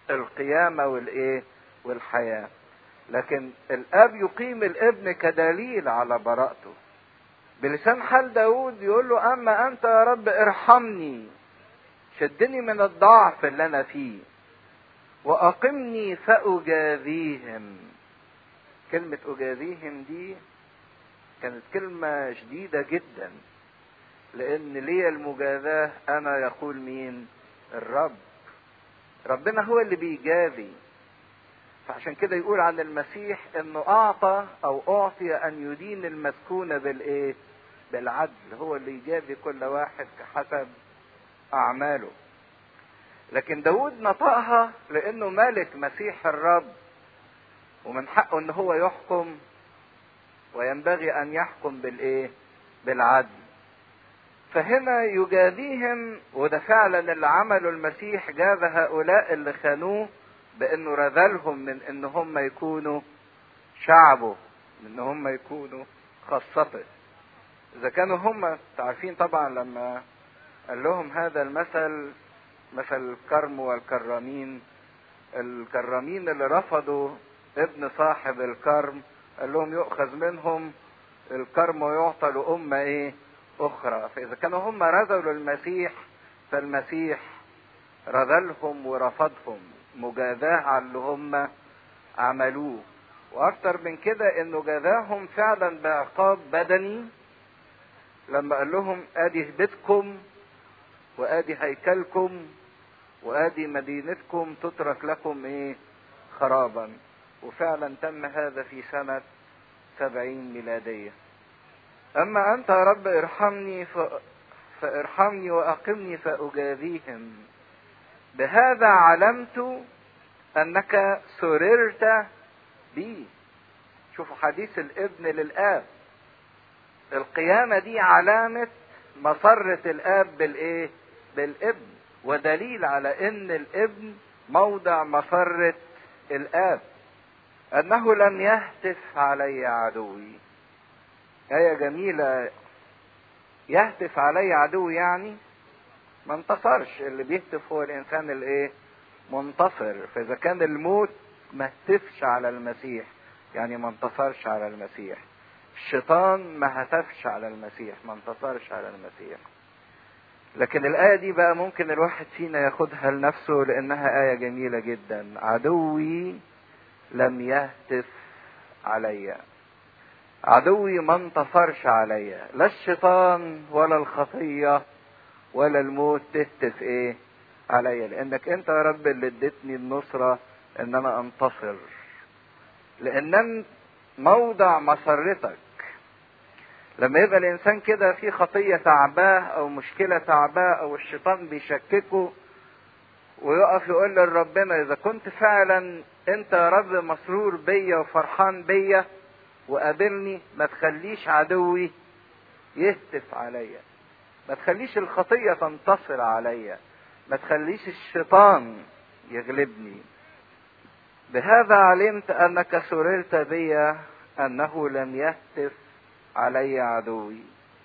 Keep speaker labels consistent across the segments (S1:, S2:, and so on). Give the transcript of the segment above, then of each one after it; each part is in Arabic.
S1: القيامة والحياة. لكن الاب يقيم الابن كدليل على براءته. بلسان حال داود يقول له اما انت يا رب ارحمني، شدني من الضعف اللي انا فيه، واقمني فاجازيهم. كلمة اجازيهم دي كانت كلمة شديدة جدا، لان لي المجازاة انا يقول مين؟ الرب. ربنا هو اللي بيجازي. فعشان كده يقول عن المسيح انه اعطى او اعطي ان يدين المسكون بالعدل. هو اللي يجازي كل واحد كحسب اعماله. لكن داود نطقها لانه ملك مسيح الرب، ومن حقه ان هو يحكم، وينبغي ان يحكم بالعدل. فهنا يجازيهم، وده فعلا اللي عمله المسيح. جاز هؤلاء اللي خانوه بانه رذلهم من ان هم يكونوا شعبه، من ان هم يكونوا خاصته. اذا كانوا هم تعرفين طبعا لما قال لهم هذا المثل، مثل الكرم والكرامين. الكرامين اللي رفضوا ابن صاحب الكرم قال لهم يؤخذ منهم الكرم ويعطى لأمة أخرى. فإذا كانوا هم رذلوا المسيح، فالمسيح رذلهم ورفضهم مجازاة على اللي هم عملوه. وأكتر من كده إنه جازاهم فعلا بعقاب بدني، لما قال لهم آدي بيتكم وآدي هيكلكم وآدي مدينتكم تترك لكم خرابا. وفعلا تم هذا في سنة 70 ميلادية. أما أنت يا رب ارحمني فارحمني وأقمني فأجازيهم. بهذا علمت أنك سررت بي. شوفوا حديث الابن للآب. القيامة دي علامة مسرة الآب بالابن، ودليل على ان الابن موضع مسرة الآب. انه لم يهتف علي عدوي. آية جميلة. يهتف علي عدوي يعني ما انتصرش. اللي بيهتف هو الانسان منتصر. فاذا كان الموت ما هتفش على المسيح يعني ما انتصرش على المسيح. الشيطان ما هتفش على المسيح، ما انتصرش على المسيح. لكن الآية دي بقى ممكن الواحد فينا ياخدها لنفسه، لأنها آية جميلة جدا. عدوي لم يهتف عليا. عدوي ما انتصرش عليا، لا الشيطان ولا الخطية ولا الموت تهتف عليا، لأنك أنت يا رب اللي اديتني النصرة إن أنا أنتصر، لأن موضع مسرتك. لما يبقى الانسان كده في خطية تعباه او مشكلة تعباه او الشيطان بيشككه، ويقف يقول لربنا اذا كنت فعلا انت يا رب مسرور بيا وفرحان بيا وقابلني، ما تخليش عدوي يهتف عليا، ما تخليش الخطية تنتصر عليا، ما تخليش الشيطان يغلبني. بهذا علمت انك سررت بيا، انه لم يهتف علي عدوي.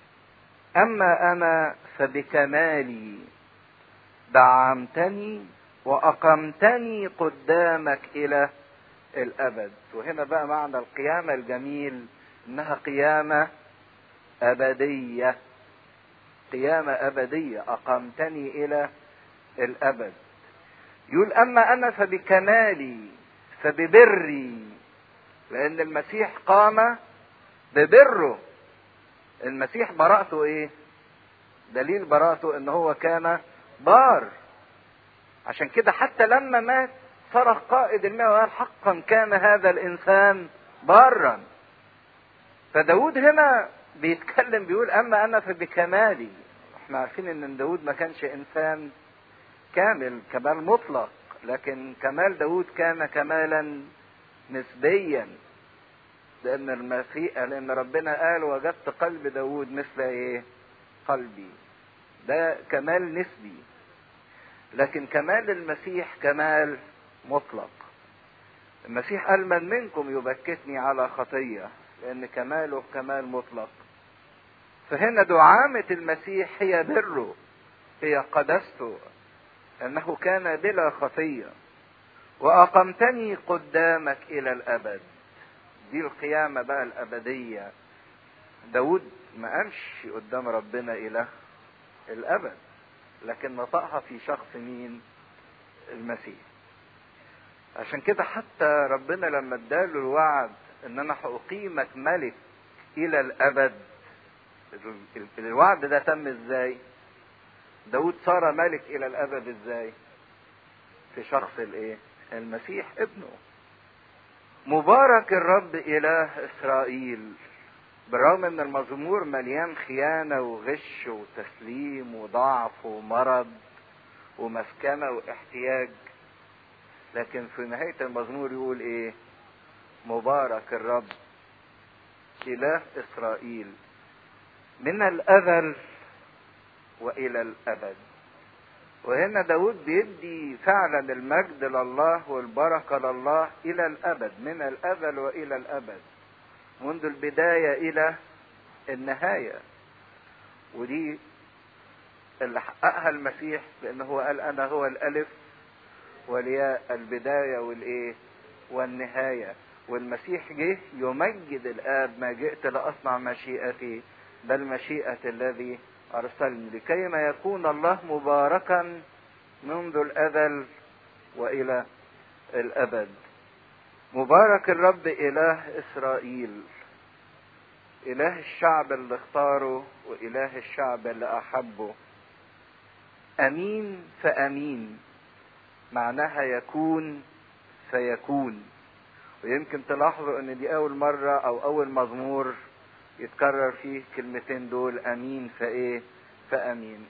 S1: اما انا فبكمالي دعمتني واقمتني قدامك الى الابد. وهنا بقى معنى القيامة الجميل، انها قيامة ابدية. قيامة ابدية، اقمتني الى الابد. يقول اما انا فبكمالي، فببري، لان المسيح قام ببره. المسيح براءته دليل براءته ان هو كان بار. عشان كده حتى لما مات صرخ قائد الماء وقال حقا كان هذا الانسان بارا. فداود هنا بيتكلم بيقول اما انا فبكمالي. احنا عارفين ان داود ما كانش انسان كامل كمال مطلق، لكن كمال داود كان كمالا نسبيا، لان ربنا قال وجدت قلب داود مثل قلبي. ده كمال نسبي. لكن كمال المسيح كمال مطلق. المسيح قال من منكم يبكتني على خطية، لان كماله كمال مطلق. فهنا دعامة المسيح هي بره، هي قدسته، انه كان بلا خطية. وأقمتني قدامك إلى الأبد. دي القيامة بقى الأبدية. داود ما قامش قدام ربنا إلى الأبد، لكن نطقها في شخص مين؟ المسيح. عشان كده حتى ربنا لما اداله الوعد ان انا هأقيمك ملك الى الابد، الوعد ده تم ازاي؟ داود صار ملك الى الابد ازاي؟ في شخص الايه؟ المسيح ابنه. مبارك الرب اله اسرائيل. بالرغم ان المزمور مليان خيانة وغش وتسليم وضعف ومرض ومسكنة واحتياج، لكن في نهاية المزمور يقول ايه؟ مبارك الرب اله اسرائيل من الازل والى الابد. وهنا داود بيدي فعلا المجد لله والبركة لله الى الابد، من الازل والى الابد، منذ البداية الى النهاية. ودي اللي حققها المسيح، لانه هو قال انا هو الالف والياء، البداية والايه والنهاية. والمسيح جه يمجد الآب، ما جئت لأصنع مشيئتي بل مشيئة الذي أرسلني، لكيما يكون الله مباركا منذ الأزل وإلى الأبد. مبارك الرب إله إسرائيل، إله الشعب اللي اختاره وإله الشعب اللي أحبه. أمين فأمين، معناها يكون فيكون. ويمكن تلاحظوا ان دي اول مرة او اول مزمور يتكرر فيه كلمتين دول، امين فايه فامين.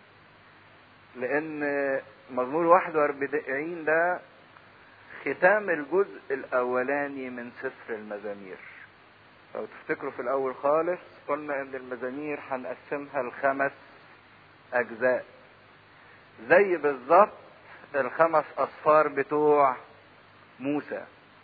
S1: لان مزمور 41 ده ختام الجزء الاولاني من سفر المزامير. لو تفتكروا في الاول خالص قلنا ان المزامير هنقسمها ل5 اجزاء، زي بالظبط ال5 اصفار بتوع موسى.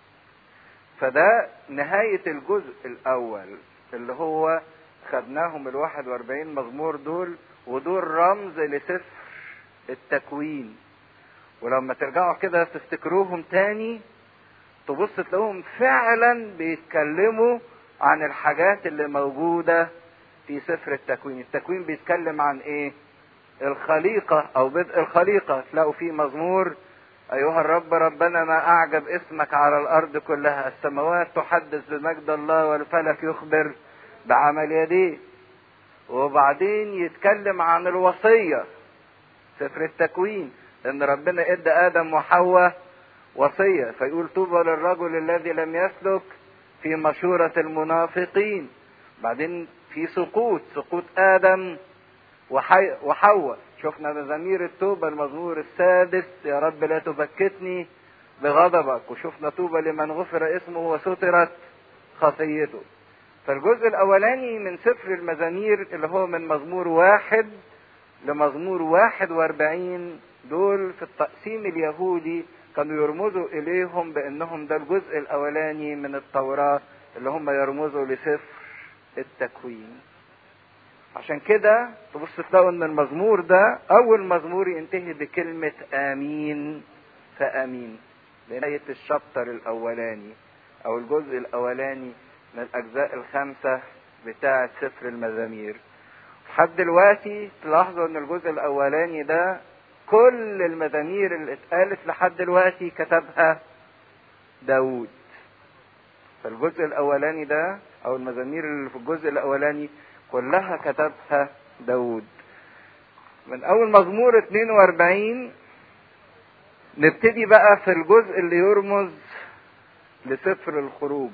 S1: فده نهاية الجزء الأول اللي هو خدناهم 41 مزمور دول، ودول رمز لسفر التكوين. ولما ترجعوا كده تفتكروهم تاني تبص تلاقوهم فعلا بيتكلموا عن الحاجات اللي موجودة في سفر التكوين. التكوين بيتكلم عن ايه؟ الخليقة او بدء الخليقة. تلاقوا فيه مزمور ايها الرب ربنا ما اعجب اسمك على الارض كلها، السماوات تحدث بمجد الله والفلك يخبر بعمل يديه. وبعدين يتكلم عن الوصية، سفر التكوين، ان ربنا ادى ادم وحواء وصية، فيقول طوبى للرجل الذي لم يسلك في مشورة المنافقين. بعدين في سقوط ادم وحواء. شفنا مزامير التوبة، المزمور السادس يا رب لا تبكتني بغضبك، وشفنا طوبى لمن غفر اسمه وسترت خطيته. فالجزء الاولاني من سفر المزامير اللي هو من مزمور 1 لمزمور 41 دول في التقسيم اليهودي كانوا يرمزوا اليهم بانهم ده الجزء الاولاني من التوراة اللي هم يرمزوا لسفر التكوين. عشان كده تبص تلاقوا ان المزمور ده اول مزمور ينتهي بكلمة امين فامين، لنهاية الشابتر الاولاني او الجزء الاولاني من الاجزاء ال5 بتاعة سفر المزامير. لحد دلوقتي تلاحظوا ان الجزء الاولاني ده كل المزامير اللي اتقالت لحد دلوقتي كتبها داود. فالجزء الاولاني ده او المزامير اللي في الجزء الاولاني كلها كتبها داود. من اول مزمور 42 نبتدي بقى في الجزء اللي يرمز لسفر الخروج.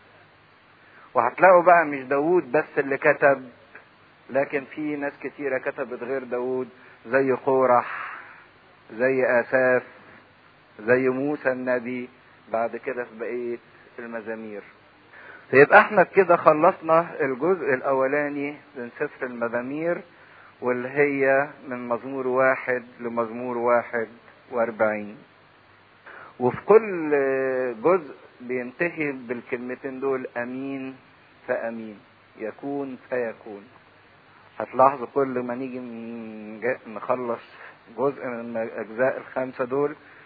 S1: وهتلاقوا بقى مش داود بس اللي كتب، لكن في ناس كتيرة كتبت غير داود، زي قورح، زي آساف، زي موسى النبي بعد كده في بقية المزامير. فيبقى احنا كده خلصنا الجزء الاولاني من سفر المزامير، واللي هي من مزمور 1 لمزمور 41. وفي كل جزء بينتهي بالكلمتين دول امين فامين، يكون فيكون. هتلاحظوا كل ما نيجي نخلص جزء من الاجزاء ال5 دول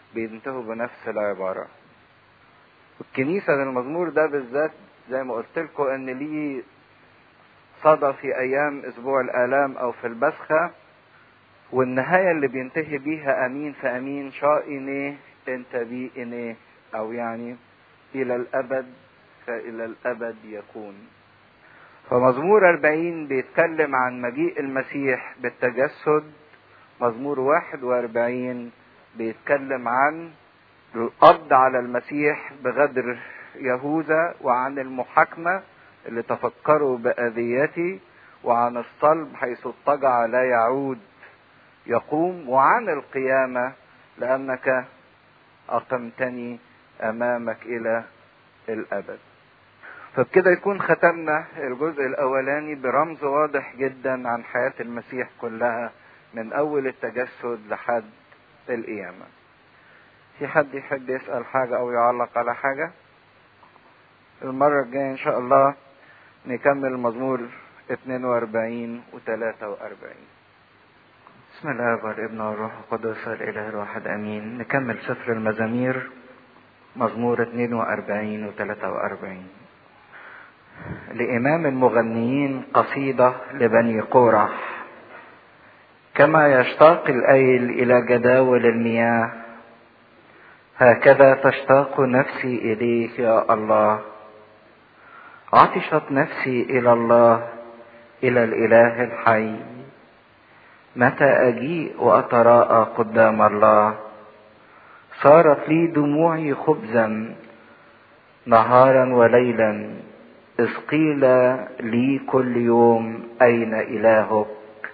S1: بينتهوا بنفس العبارة. والكنيسة للمزمور ده بالذات زي ما قلت لكم ان ليه صدى في ايام اسبوع الالام او في البسخة، والنهاية اللي بينتهي بيها امين فامين شائني انت بي اني، او يعني الى الابد فالى الابد يكون. فمزمور 40 بيتكلم عن مجيء المسيح بالتجسد. مزمور 41 بيتكلم عن القبض على المسيح بغدر يهوذا، وعن المحاكمة اللي تفكروا بأذيتي، وعن الصلب حيث اضطجع لا يعود يقوم، وعن القيامة لأنك أقمتني أمامك إلى الأبد. فبكده يكون ختمنا الجزء الأولاني برمز واضح جدا عن حياة المسيح كلها من أول التجسد لحد القيامة. في حد يحب يسأل حاجة أو يعلق على حاجة؟ المرة الجاية إن شاء الله نكمل المزمور 42 و 43. بسم الله والابن والروح القدس الإله الواحد آمين. نكمل سفر المزامير مزمور 42 و 43. لإمام المغنيين قصيدة لبني قورح. كما يشتاق الأيل إلى جداول المياه هكذا تشتاق نفسي إليك يا الله. عطشت نفسي إلى الله إلى الإله الحي. متى أجيء وأتراءى قدام الله؟ صارت لي دموعي خبزا نهارا وليلا، إذ قيل لي كل يوم أين إلهك؟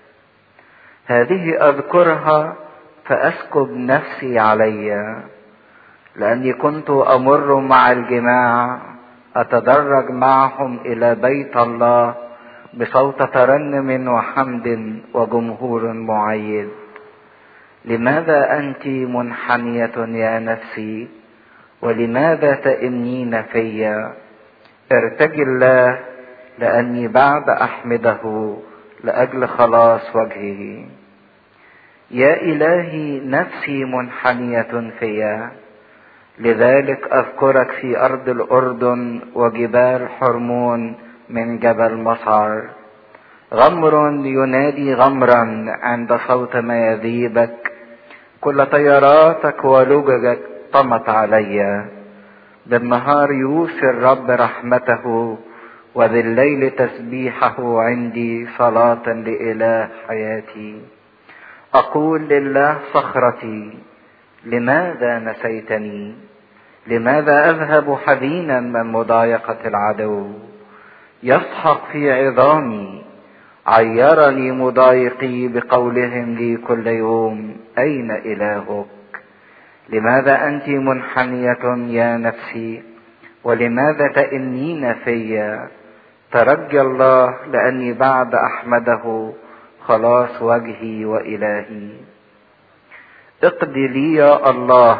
S1: هذه أذكرها فأسكب نفسي علي، لأني كنت أمر مع الجماع أتدرج معهم إلى بيت الله بصوت ترنم وحمد وجمهور معيد. لماذا أنت منحنية يا نفسي؟ ولماذا تئنين في؟ ارتجي الله، لأني بعد أحمده لأجل خلاص وجهه. يا إلهي نفسي منحنية في، لذلك أذكرك في أرض الأردن وجبال حرمون من جبل مصعر. غمر ينادي غمرا عند صوت مياذيبك، كل طياراتك ولججك طمت علي. بالنهار يوصي الرب رحمته، وبالليل تسبيحه عندي صلاة لإله حياتي. أقول لله صخرتي لماذا نسيتني؟ لماذا أذهب حزينا من مضايقة العدو؟ يسحق في عظامي، عيرني مضايقي بقولهم لي كل يوم أين إلهك؟ لماذا أنت منحنية يا نفسي؟ ولماذا تئنين في؟ ترجى الله، لأني بعد أحمده خلاص وجهي وإلهي. اقضي لي يا الله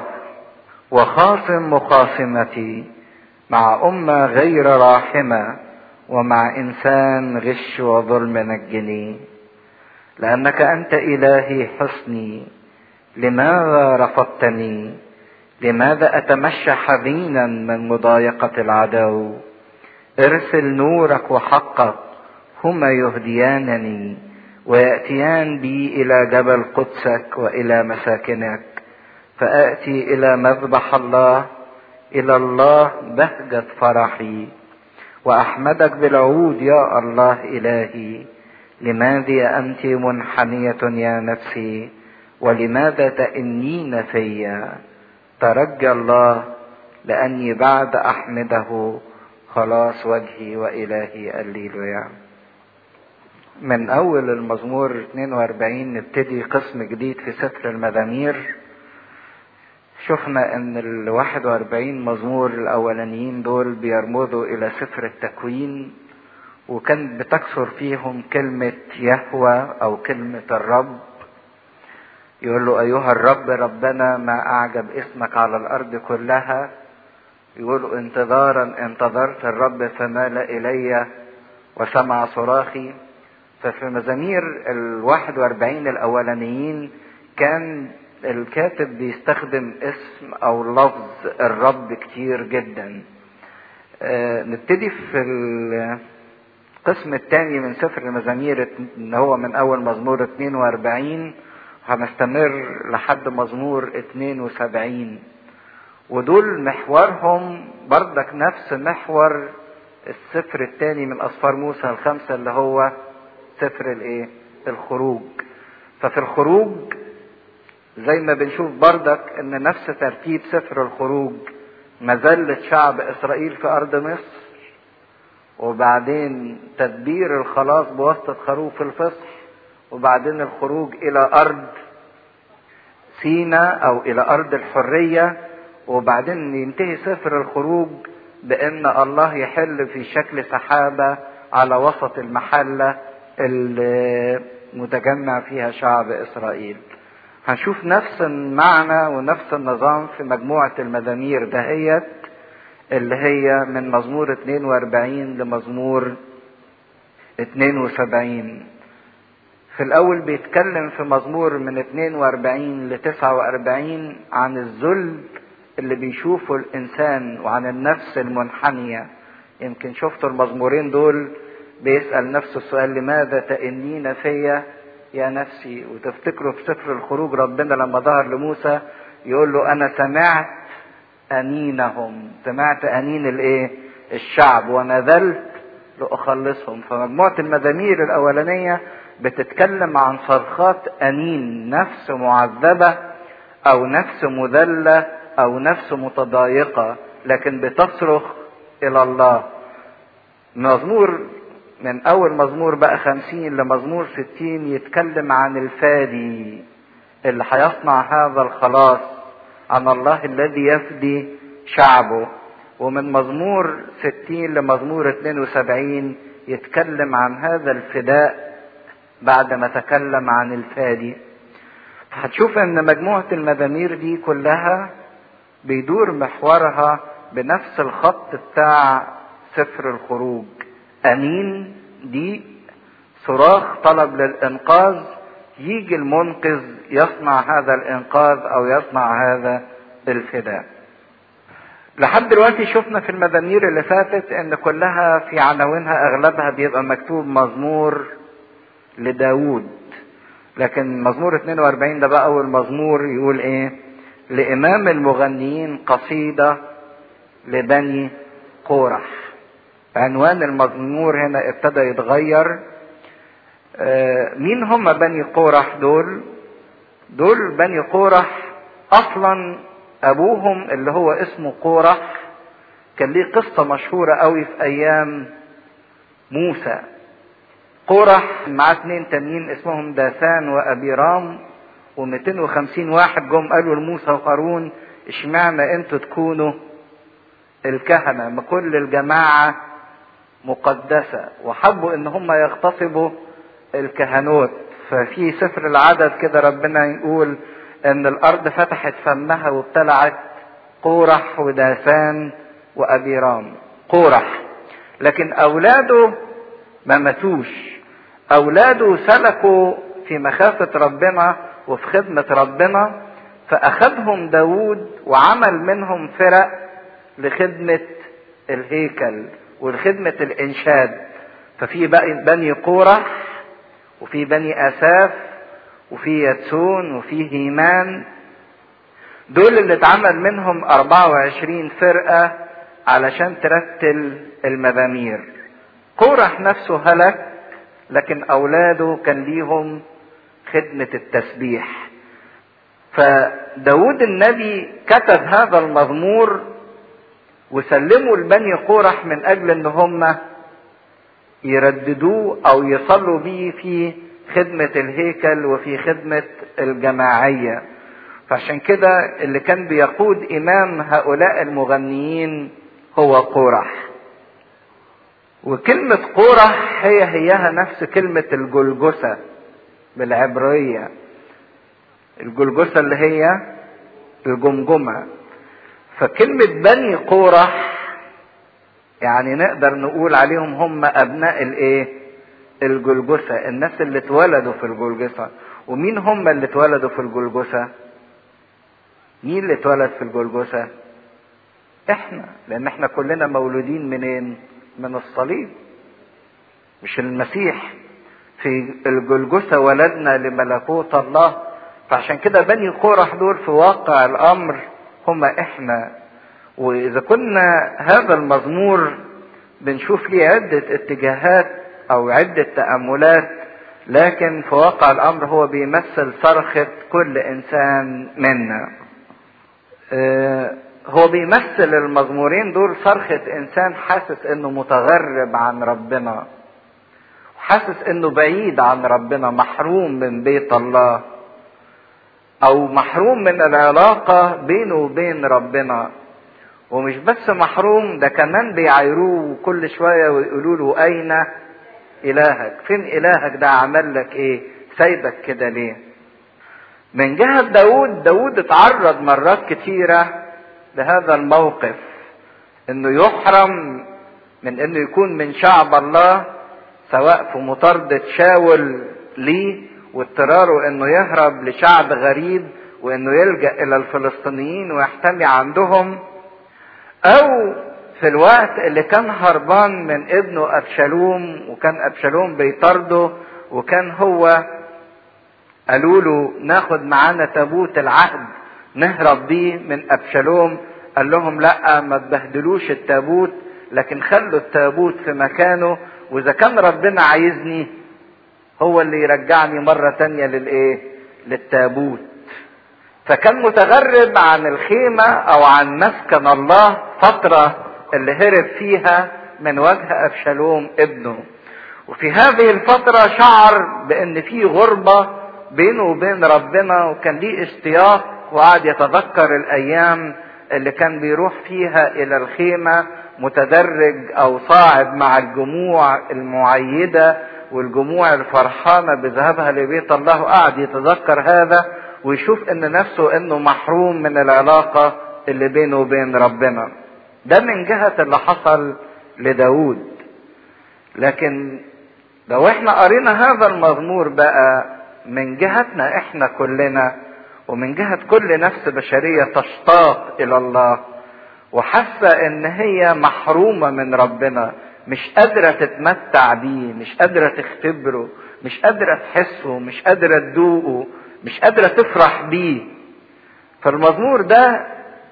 S1: وخاصم مخاصمتي، مع أمة غير راحمة ومع إنسان غش وظلم نجني. لأنك أنت إلهي حصني، لماذا رفضتني؟ لماذا أتمشى حزينا من مضايقة العدو؟ ارسل نورك وحقك، هما يهديانني ويأتيان بي إلى جبل قدسك وإلى مساكنك. فآتي إلى مذبح الله، إلى الله بهجة فرحي، وأحمدك بالعود يا الله إلهي. لماذا أنت منحنية يا نفسي؟ ولماذا تئنين في؟ ترجى الله، لأني بعد أحمده خلاص وجهي وإلهي. الليلويا. من أول المزمور 42 نبتدي قسم جديد في سفر المزامير. شفنا ان ال 41 مزمور الاولانيين دول بيرمزوا الى سفر التكوين، وكان بتكثر فيهم كلمة يهوى او كلمة الرب. يقول له ايها الرب ربنا ما اعجب اسمك على الارض كلها. يقول انتظارا انتظرت الرب فمال الي وسمع صراخي. ففي مزامير ال 41 الاولانيين كان الكاتب بيستخدم اسم او لفظ الرب كتير جدا. نبتدي في القسم الثاني من سفر المزامير اللي هو من اول مزمور 42 هنستمر لحد مزمور 72، ودول محورهم بردك نفس محور السفر الثاني من اسفار موسى الخمسة اللي هو سفر الخروج. ففي الخروج زي ما بنشوف بردك ان نفس ترتيب سفر الخروج مذلة شعب اسرائيل في ارض مصر، وبعدين تدبير الخلاص بواسطة خروف الفصح، وبعدين الخروج الى ارض سيناء او الى ارض الحرية، وبعدين ينتهي سفر الخروج بان الله يحل في شكل سحابة على وسط المحلة اللي متجمع فيها شعب اسرائيل. هنشوف نفس المعنى ونفس النظام في مجموعة المزامير دهيت اللي هي من مزمور 42 لمزمور 72. في الاول بيتكلم في مزمور من 42 ل 49 عن الذل اللي بيشوفه الانسان وعن النفس المنحنية. يمكن شفتوا المزمورين دول بيسأل نفسه السؤال لماذا تئنين فيا يا نفسي. وتفتكروا في سفر الخروج ربنا لما ظهر لموسى يقول له انا سمعت انينهم، سمعت انين الشعب ونذلت لاخلصهم. فمجموعة المزامير الاولانية بتتكلم عن صرخات انين نفس معذبة او نفس مذلة او نفس متضايقة لكن بتصرخ الى الله. مزمور من اول مزمور بقى 50 لمزمور 60 يتكلم عن الفادي اللي هيصنع هذا الخلاص، عن الله الذي يفدي شعبه. ومن مزمور 60 لمزمور 72 يتكلم عن هذا الفداء بعد ما تكلم عن الفادي. هتشوف ان مجموعة المزامير دي كلها بيدور محورها بنفس الخط بتاع سفر الخروج. أنين دي صراخ طلب للإنقاذ، يجي المنقذ يصنع هذا الإنقاذ أو يصنع هذا الفداء. لحد دلوقتي شفنا في المزامير اللي فاتت إن كلها في عناوينها أغلبها بيبقى مكتوب مزمور لداود، لكن مزمور 42 ده بقى أول مزمور يقول لإمام المغنيين قصيدة لبني قورح. عنوان المزمور هنا ابتدى يتغير. مين هم بني قورح دول بني قورح اصلا ابوهم اللي هو اسمه قورح كان ليه قصة مشهورة قوي في ايام موسى. قورح معاه 2 تانيين اسمهم داثان وابيرام، و250 واحد جم قالوا لموسى وهارون اشمعنى انتوا تكونوا الكهنة، ما كل الجماعة مقدسة، وحبوا ان هم يغتصبوا الكهنوت. ففي سفر العدد كده ربنا يقول ان الارض فتحت فمها وابتلعت قورح وداثان وابيرام. قورح لكن اولاده ما ماتوش، اولاده سلكوا في مخافة ربنا وفي خدمة ربنا، فاخذهم داود وعمل منهم فرق لخدمة الهيكل ولخدمة الانشاد. ففي بني قورح وفي بني اساف وفي يتسون وفي هيمان، دول اللي اتعمل منهم 24 فرقة علشان ترتل المزامير. قورح نفسه هلك لكن اولاده كان ليهم خدمة التسبيح. فداود النبي كتب هذا المزمور وسلموا لبني قورح من اجل ان هم يرددوه او يصلوا به في خدمة الهيكل وفي خدمة الجماعية. فعشان كده اللي كان بيقود امام هؤلاء المغنيين هو قورح. وكلمة قورح هيها نفس كلمة الجلجسة بالعبرية. الجلجسة اللي هي الجمجمة. فكلمة بني قورح يعني نقدر نقول عليهم هم ابناء الجلجسة، الناس اللي اتولدوا في الجلجسة. ومين هم اللي اتولدوا في الجلجسة؟ مين اللي اتولد في الجلجثة؟ احنا، لان احنا كلنا مولودين منين؟ من الصليب. مش المسيح في الجلجثة ولدنا لملكوت الله. فعشان كده بني قرح دول في واقع الامر هم احنا. واذا كنا هذا المزمور بنشوف ليه عدة اتجاهات او عدة تأملات، لكن في واقع الامر هو بيمثل صرخة كل انسان منا. هو بيمثل المزمورين دول صرخة انسان حاسس انه متغرب عن ربنا، حاسس انه بعيد عن ربنا، محروم من بيت الله، او محروم من العلاقة بينه وبين ربنا. ومش بس محروم، ده كمان بيعايروه كل شوية ويقولوا له اين الهك؟ فين الهك؟ ده عمل لك ايه؟ سايبك كده ليه؟ من جهة داود اتعرض مرات كتيرة لهذا الموقف، انه يحرم من انه يكون من شعب الله، سواء في مطاردة شاول ليه واضطراره انه يهرب لشعب غريب وانه يلجأ الى الفلسطينيين ويحتمي عندهم، او في الوقت اللي كان هربان من ابنه ابشالوم وكان ابشالوم بيطارده، وكان هو قالوا له ناخد معانا تابوت العهد نهرب بيه من ابشالوم. قال لهم لا، ما تبهدلوش التابوت، لكن خلوا التابوت في مكانه، واذا كان ربنا عايزني هو اللي يرجعني مرة تانية للتابوت. فكان متغرب عن الخيمة او عن مسكن الله فترة اللي هرب فيها من وجه ابشالوم ابنه. وفي هذه الفترة شعر بان في غربة بينه وبين ربنا، وكان ليه اشتياق، وقعد يتذكر الايام اللي كان بيروح فيها الى الخيمة متدرج او صاعد مع الجموع المعيدة والجموع الفرحانة بذهابها لبيت الله. قعد يتذكر هذا ويشوف ان نفسه انه محروم من العلاقة اللي بينه وبين ربنا. ده من جهة اللي حصل لداود. لكن لو احنا قرينا هذا المزمور بقى من جهتنا احنا كلنا، ومن جهة كل نفس بشرية تشتاق الى الله وحاسة ان هي محرومة من ربنا، مش قادرة تتمتع بيه، مش قادرة تختبره، مش قادرة تحسه، مش قادرة تدوقه، مش قادرة تفرح بيه. فالمزمور ده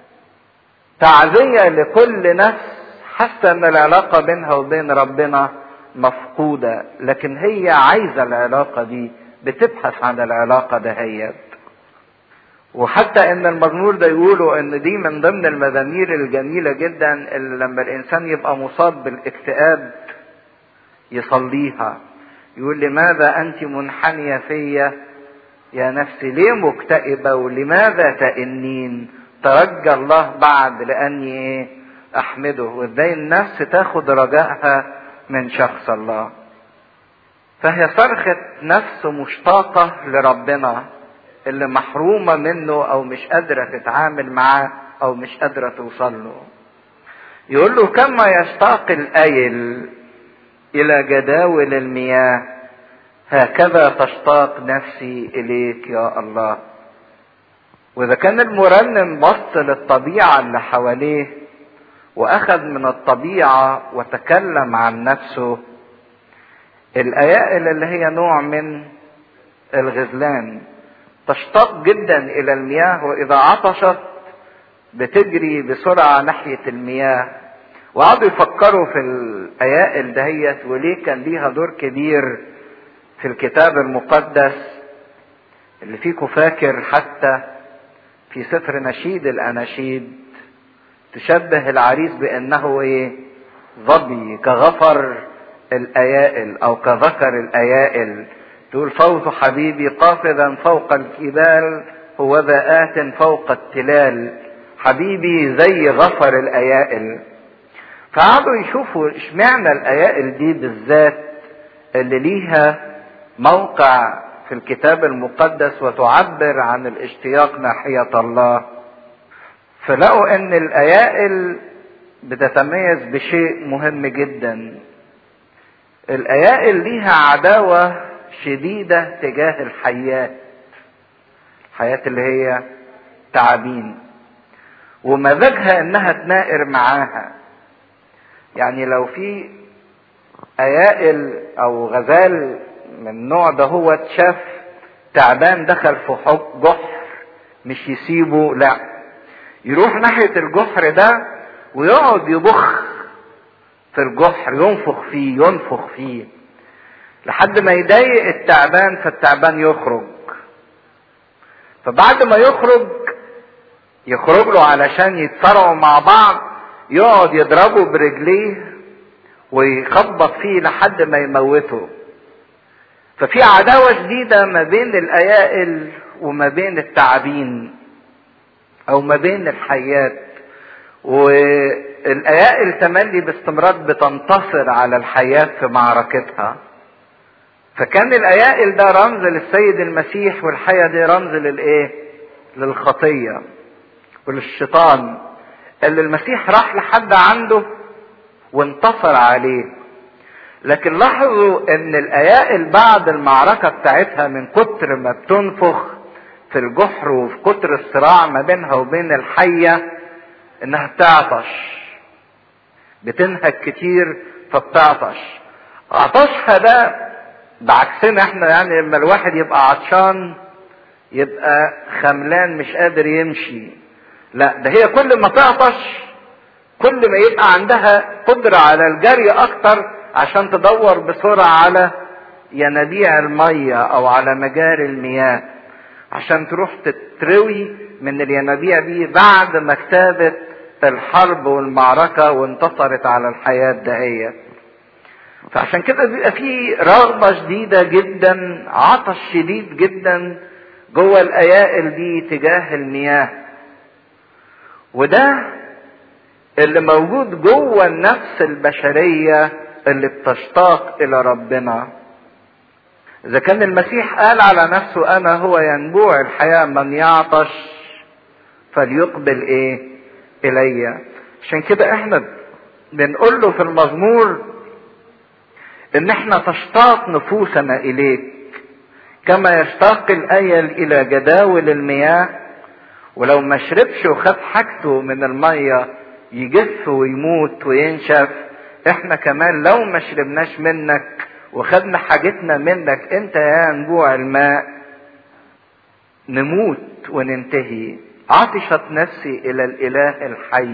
S1: تعزية لكل نفس حاسة ان العلاقة بينها وبين ربنا مفقودة، لكن هي عايزة العلاقة دي، بتبحث عن العلاقة دهيت. وحتى ان المزمور ده يقولوا ان دي من ضمن المزامير الجميلة جدا اللي لما الانسان يبقى مصاب بالاكتئاب يصليها. يقول لماذا انت منحنية فيا يا نفسي؟ ليه مكتئبة ولماذا تئنين؟ ترجى الله بعد لاني احمده. وازاي النفس تاخد رجائها من شخص الله. فهي صرخة نفس مشتاقة لربنا اللي محرومة منه او مش قادرة تتعامل معاه او مش قادرة توصل له. يقول له كما يشتاق الأيل الى جداول المياه هكذا تشتاق نفسي اليك يا الله. واذا كان المرنم بص للطبيعة اللي حواليه واخذ من الطبيعة وتكلم عن نفسه، الايائل اللي هي نوع من الغزلان تشتاق جدا الى المياه، واذا عطشت بتجري بسرعة ناحية المياه. وقعدوا يفكروا في الايائل دهيت وليه كان ليها دور كبير في الكتاب المقدس. اللي فيكم فاكر حتى في سفر نشيد الاناشيد تشبه العريس بانه ظبي كغفر الايائل او كذكر الايائل. تقول فوت حبيبي قافزا فوق الجبال هو ذا آت فوق التلال. حبيبي زي غفر الايائل. فقعدوا يشوفوا اشمعنى الايائل دي بالذات اللي ليها موقع في الكتاب المقدس وتعبر عن الاشتياق ناحية الله. فلقوا ان الايائل بتتميز بشيء مهم جدا. الايائل ليها عداوة شديدة تجاه الحياة اللي هي تعابين، ومزاجها انها تناقر معاها. يعني لو في ايائل او غزال من النوع ده هو شاف تعبان دخل في جحر مش يسيبه، لا، يروح ناحية الجحر ده ويقعد يبخ في الجحر، ينفخ فيه لحد ما يضايق التعبان، فالتعبان يخرج. فبعد ما يخرج له علشان يتصارعوا مع بعض، يقعد يضربه برجليه ويخبط فيه لحد ما يموته. ففي عداوة شديدة ما بين الايائل وما بين التعابين او ما بين الحيات، والايائل تملي باستمرار بتنتصر على الحيات في معركتها. فكان الايائل ده رمز للسيد المسيح، والحية دي رمز للخطية وللشيطان اللي المسيح راح لحد عنده وانتصر عليه. لكن لاحظوا ان الايائل بعد المعركة بتاعتها من كتر ما بتنفخ في الجحر وفي كتر الصراع ما بينها وبين الحية انها بتعطش، بتنهك كتير فبتعطش. عطشها ده بعكسنا احنا، يعني لما الواحد يبقى عطشان يبقى خملان مش قادر يمشي، لا، ده هي كل ما تعطش كل ما يبقى عندها قدرة على الجري اكتر عشان تدور بسرعة على ينابيع المية او على مجاري المياه، عشان تروح تتروي من الينابيع دي بعد ما اكتابت الحرب والمعركة وانتصرت على الحياة دهية. فعشان كده بيبقى في رغبة شديدة جدا، عطش شديد جدا جوه الايائل دي تجاه المياه. وده اللي موجود جوه النفس البشرية اللي بتشتاق الى ربنا. اذا كان المسيح قال على نفسه انا هو ينبوع الحياة، من يعطش فليقبل الي. عشان كده احنا بنقول له في المزمور ان احنا تشتاق نفوسنا اليك كما يشتاق الايل الى جداول المياه. ولو ما شربش وخد حاجته من المية يجف ويموت وينشف، احنا كمان لو ما شربناش منك وخدنا حاجتنا منك انت يا ينبوع الماء نموت وننتهي. عطشت نفسي الى الاله الحي.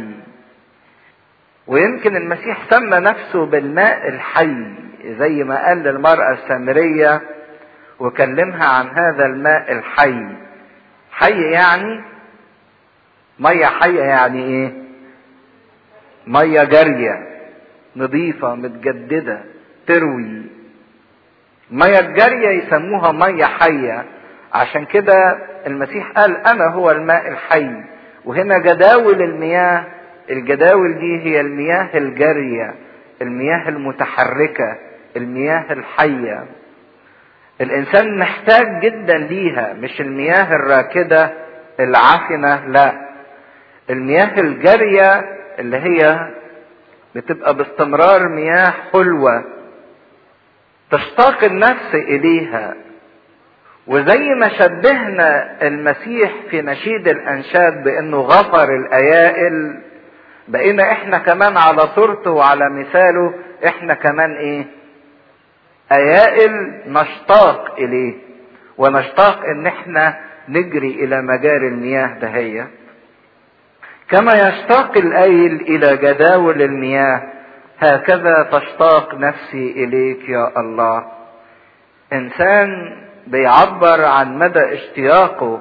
S1: ويمكن المسيح سمى نفسه بالماء الحي زي ما قال للمرأة السامرية وكلمها عن هذا الماء الحي. حي يعني مية حية، يعني مية جارية نظيفة متجددة تروي. المية الجارية يسموها مية حية. عشان كده المسيح قال انا هو الماء الحي. وهنا جداول المياه، الجداول دي هي المياه الجارية، المياه المتحركة، المياه الحية. الانسان محتاج جدا ليها، مش المياه الراكدة العفنة، لا، المياه الجارية اللي هي بتبقى باستمرار مياه حلوة تشتاق النفس اليها. وزي ما شبهنا المسيح في نشيد الانشاد بانه غفر الايائل، بقينا احنا كمان على صورته وعلى مثاله، احنا كمان ايائل نشتاق اليه ونشتاق ان احنا نجري الى مجاري المياه دهية. كما يشتاق الايل الى جداول المياه هكذا تشتاق نفسي اليك يا الله. انسان بيعبر عن مدى اشتياقه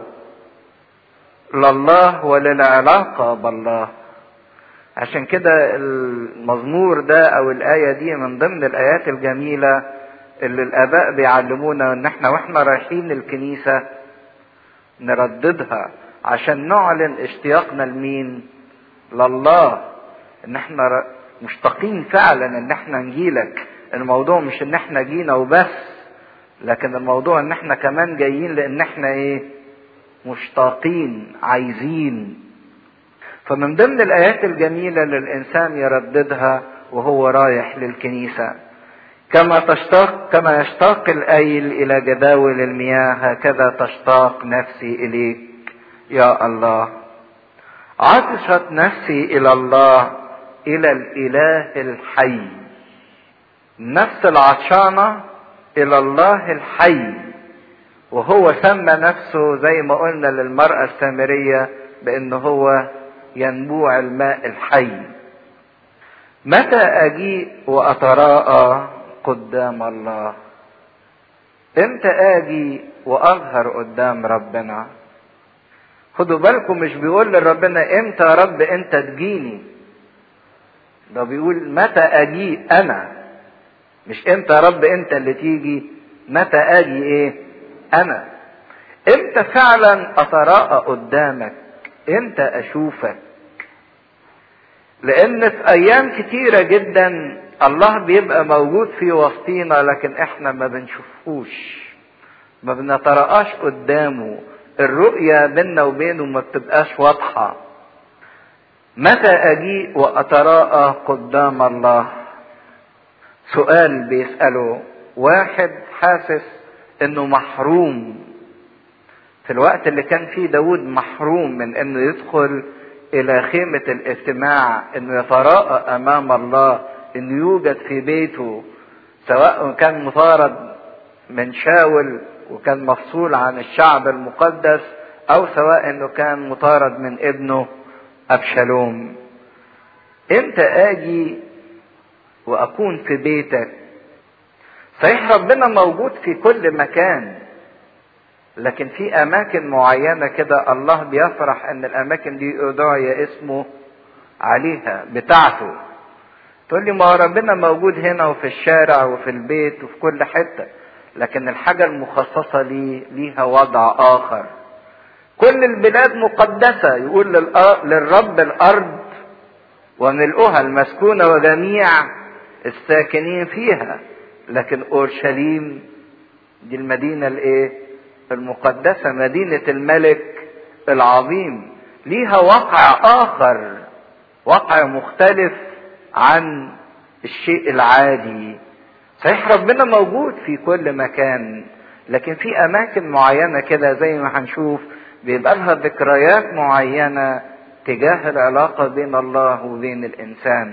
S1: لله وللعلاقة بالله. عشان كده المزمور ده او الآية دي من ضمن الآيات الجميلة اللي الآباء بيعلمونا ان احنا واحنا رايحين الكنيسة نرددها عشان نعلن اشتياقنا لمين؟ لله. ان احنا مشتاقين فعلا ان احنا نجيلك. الموضوع مش ان احنا جينا وبس، لكن الموضوع ان احنا كمان جايين لان احنا مشتاقين عايزين. فمن ضمن الايات الجميلة اللي الانسان يرددها وهو رايح للكنيسة، كما يشتاق الايل الى جداول المياه هكذا تشتاق نفسي اليك يا الله. عطشت نفسي الى الله، الى الاله الحي. النفس العطشانة الى الله الحي، وهو سمى نفسه زي ما قلنا للمرأة السامرية بان هو ينبوع الماء الحي. متى اجيء واتراءى قدام الله؟ امتى اجي واظهر قدام ربنا؟ خدوا بالكم، مش بيقول لربنا امتى يا رب انت تجيني، ده بيقول متى اجي انا، مش امتى يا رب انت اللي تيجي، متى اجي ايه انا. امتى فعلا اتراءى قدامك، امتى اشوفك. لان في ايام كتيرة جدا الله بيبقى موجود في وسطينا، لكن احنا ما بنشوفوش، ما بنترقاش قدامه، الرؤية بيننا وبينه ما بتبقاش واضحة. متى اجيء واتراءى قدام الله؟ سؤال بيسأله واحد حاسس انه محروم في الوقت اللي كان فيه داود، محروم من انه يدخل الى خيمة الاجتماع، انه يتراءى امام الله، انه يوجد في بيته، سواء كان مطارد من شاول وكان مفصول عن الشعب المقدس، او سواء انه كان مطارد من ابنه ابشالوم. امتى اجي واكون في بيتك؟ صحيح ربنا موجود في كل مكان، لكن في اماكن معينة كده الله بيفرح ان الاماكن دي يدعي اسمه عليها بتاعته. تقول لي ما هو ربنا موجود هنا وفي الشارع وفي البيت وفي كل حتة، لكن الحاجة المخصصة ليها وضع اخر. كل البلاد مقدسة، يقول للرب الارض وملؤها المسكونة وجميع الساكنين فيها، لكن اورشليم دي المدينة الايه المقدسة، مدينة الملك العظيم، ليها وقع اخر، وقع مختلف عن الشيء العادي. صحيح ربنا موجود في كل مكان، لكن في اماكن معينة كده زي ما هنشوف بيبقى لها ذكريات معينة تجاه العلاقة بين الله وبين الانسان.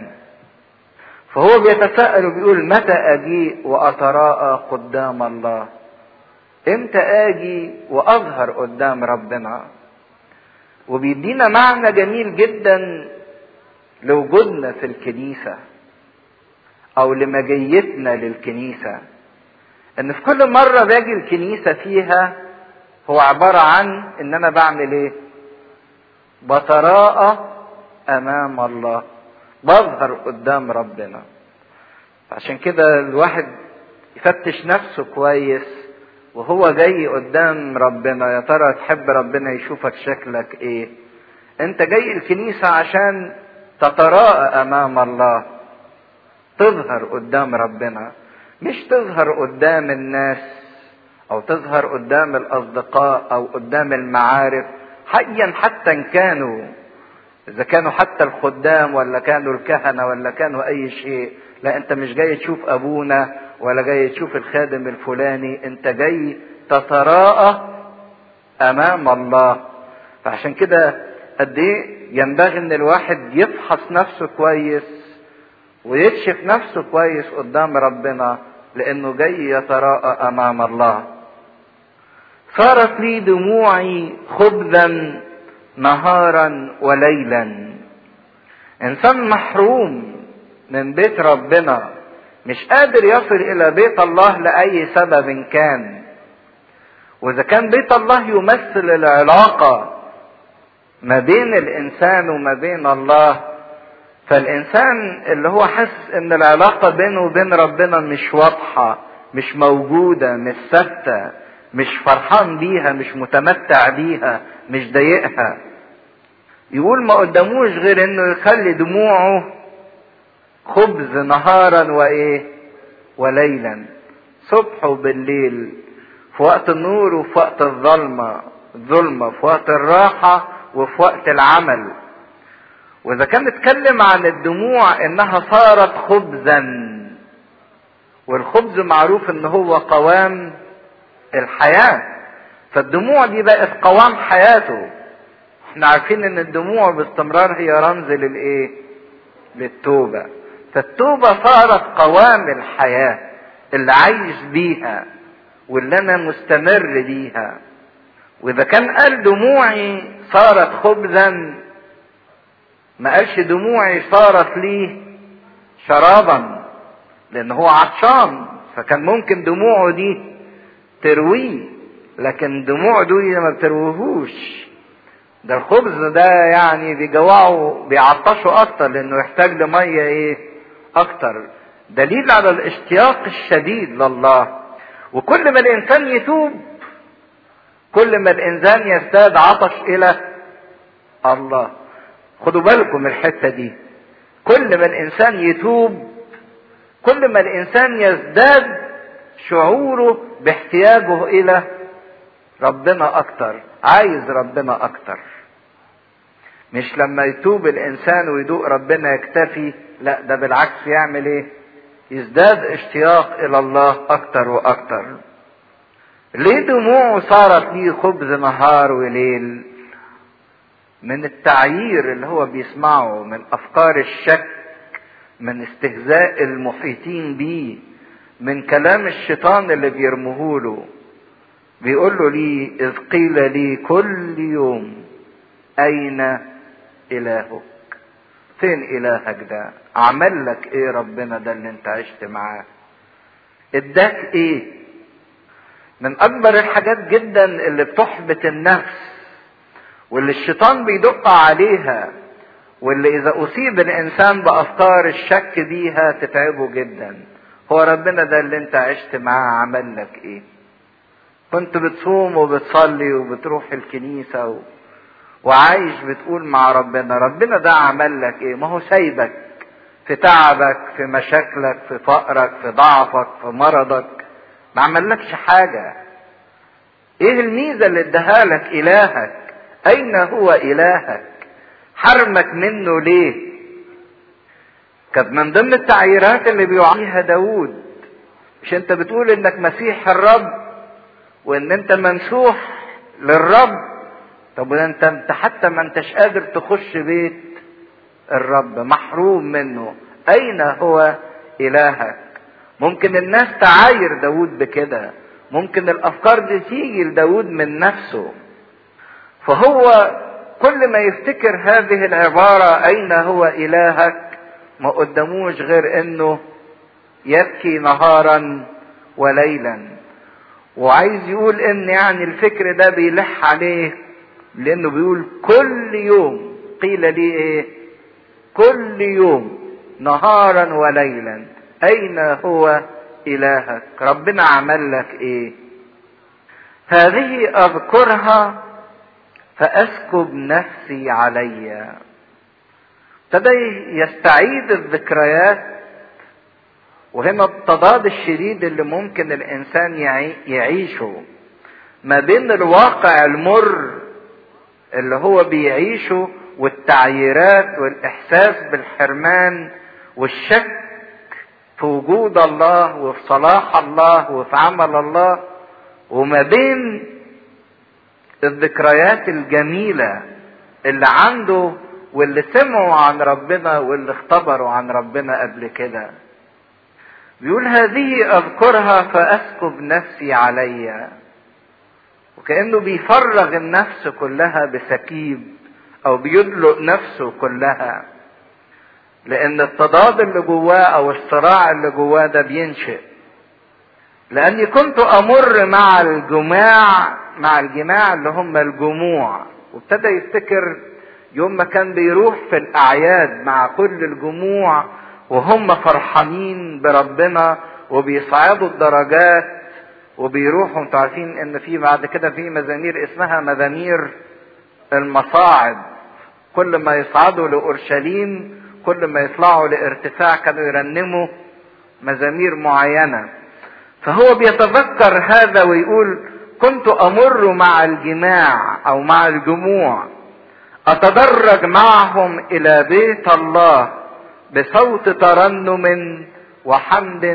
S1: فهو بيتساءل وبيقول متى اجيء واتراءى قدام الله؟ امتى اجي واظهر قدام ربنا؟ وبيدينا معنى جميل جدا لوجودنا في الكنيسة او لمجيتنا للكنيسة، ان في كل مرة باجي الكنيسة فيها هو عبارة عن ان انا بعمل ايه؟ بتراءى امام الله، بظهر قدام ربنا. عشان كده الواحد يفتش نفسه كويس وهو جاي قدام ربنا، يا ترى تحب ربنا يشوفك شكلك ايه؟ انت جاي الكنيسة عشان تتراءى امام الله، تظهر قدام ربنا، مش تظهر قدام الناس او تظهر قدام الاصدقاء او قدام المعارف، حيا حتى ان كانوا، اذا كانوا حتى الخدام ولا كانوا الكهنة ولا كانوا اي شيء. لا، انت مش جاي تشوف ابونا ولا جاي تشوف الخادم الفلاني، انت جاي تتراءى امام الله. فعشان كده قد ايه ينبغي ان الواحد يفحص نفسه كويس ويكشف نفسه كويس قدام ربنا، لانه جاي يتراءى امام الله. صارت لي دموعي خبزا نهارا وليلا. انسان محروم من بيت ربنا، مش قادر يصل الى بيت الله لاي سبب كان. واذا كان بيت الله يمثل العلاقة ما بين الانسان وما بين الله، فالانسان اللي هو حاسس ان العلاقة بينه وبين ربنا مش واضحة، مش موجودة، مش ثابتة، مش فرحان بيها، مش متمتع بيها، مش ضايقها، يقول ما قداموش غير انه يخلي دموعه خبز نهارا وايه وليلا، صبح وبالليل، في وقت النور وفي وقت الظلمة، في وقت الراحة وفي وقت العمل. واذا كان نتكلم عن الدموع انها صارت خبزا، والخبز معروف ان هو قوام الحياة، فالدموع دي بقت قوام حياته. احنا عارفين ان الدموع باستمرار هي رمز للايه؟ للتوبة. فالتوبة صارت قوام الحياة اللي عايش بيها واللي انا مستمر بيها. واذا كان قال دموعي صارت خبزا، ما قالش دموعي صارت لي شرابا، لان هو عطشان فكان ممكن دموعه دي ترويه، لكن دموع دي ما بترويهوش. ده الخبز ده يعني بيجوعه بيعطشه اكتر لانه يحتاج لميه ايه اكتر. دليل على الاشتياق الشديد لله. وكل ما الانسان يتوب كل ما الانسان يزداد عطش الى الله. خدوا بالكم من الحته دي، كل ما الانسان يتوب كل ما الانسان يزداد شعوره باحتياجه الى ربنا اكتر، عايز ربنا اكتر. مش لما يتوب الانسان ويدوق ربنا يكتفي، لا ده بالعكس يعمل ايه؟ يزداد اشتياق الى الله اكتر واكتر. ليه دموعه صارت ليه خبز نهار وليل؟ من التعيير اللي هو بيسمعه، من افكار الشك، من استهزاء المحيطين بيه، من كلام الشيطان اللي بيرمهوله. بيقول له ليه اذ قيل لي كل يوم اين الهك؟ فين الهك ده؟ عمل لك ايه ربنا ده اللي انت عشت معاه؟ اداك ايه؟ من اكبر الحاجات جدا اللي بتحبط النفس واللي الشيطان بيدق عليها واللي اذا اصيب الانسان بافكار الشك بيها تتعبه جدا، هو ربنا ده اللي انت عشت معاه عمل لك ايه؟ كنت بتصوم وبتصلي وبتروح الكنيسة وعايش بتقول مع ربنا، ربنا ده عمل لك ايه؟ ما هو سايبك في تعبك، في مشاكلك، في فقرك، في ضعفك، في مرضك، ما عملكش حاجة. ايه الميزة اللي اداها لك الهك؟ اين هو الهك؟ حرمك منه ليه؟ كانت من ضمن التعييرات اللي بيعيها داود، مش انت بتقول انك مسيح الرب وان انت ممسوح للرب؟ طب وده انت حتى ما انتش قادر تخش بيت الرب، محروم منه. اين هو الهك؟ ممكن الناس تعاير داود بكده، ممكن الافكار دي تيجي لداود من نفسه. فهو كل ما يفتكر هذه العبارة اين هو الهك ما قدموش غير انه يبكي نهارا وليلا. وعايز يقول ان يعني الفكر ده بيلح عليه، لانه بيقول كل يوم قيل لي ايه؟ كل يوم نهارا وليلا اين هو الهك؟ ربنا عمل لك ايه؟ هذه اذكرها فاسكب نفسي علي. ابتدى يستعيد الذكريات. وهنا التضاد الشديد اللي ممكن الانسان يعيشه ما بين الواقع المر اللي هو بيعيشه والتعييرات والاحساس بالحرمان والشك في وجود الله وفي صلاح الله وفي عمل الله، وما بين الذكريات الجميلة اللي عنده واللي سمعوا عن ربنا واللي اختبروا عن ربنا قبل كده. بيقول هذه اذكرها فاسكب نفسي علي. وكأنه بيفرغ النفس كلها بسكيب او بيدلق نفسه كلها، لان التضاد اللي جواه او الصراع اللي جواه ده بينشئ. لاني كنت امر مع الجماع اللي هم الجموع. وابتدى يفتكر يوم ما كان بيروح في الاعياد مع كل الجموع وهم فرحانين بربنا وبيصعدوا الدرجات وبيروحوا. انتوا عارفين ان في بعد كده في مزامير اسمها مزامير المصاعد. كل ما يصعدوا لأورشليم، كل ما يطلعوا لارتفاع كانوا يرنموا مزامير معينة. فهو بيتذكر هذا ويقول كنت امر مع الجماع او مع الجموع اتدرج معهم الى بيت الله بصوت ترنم وحمد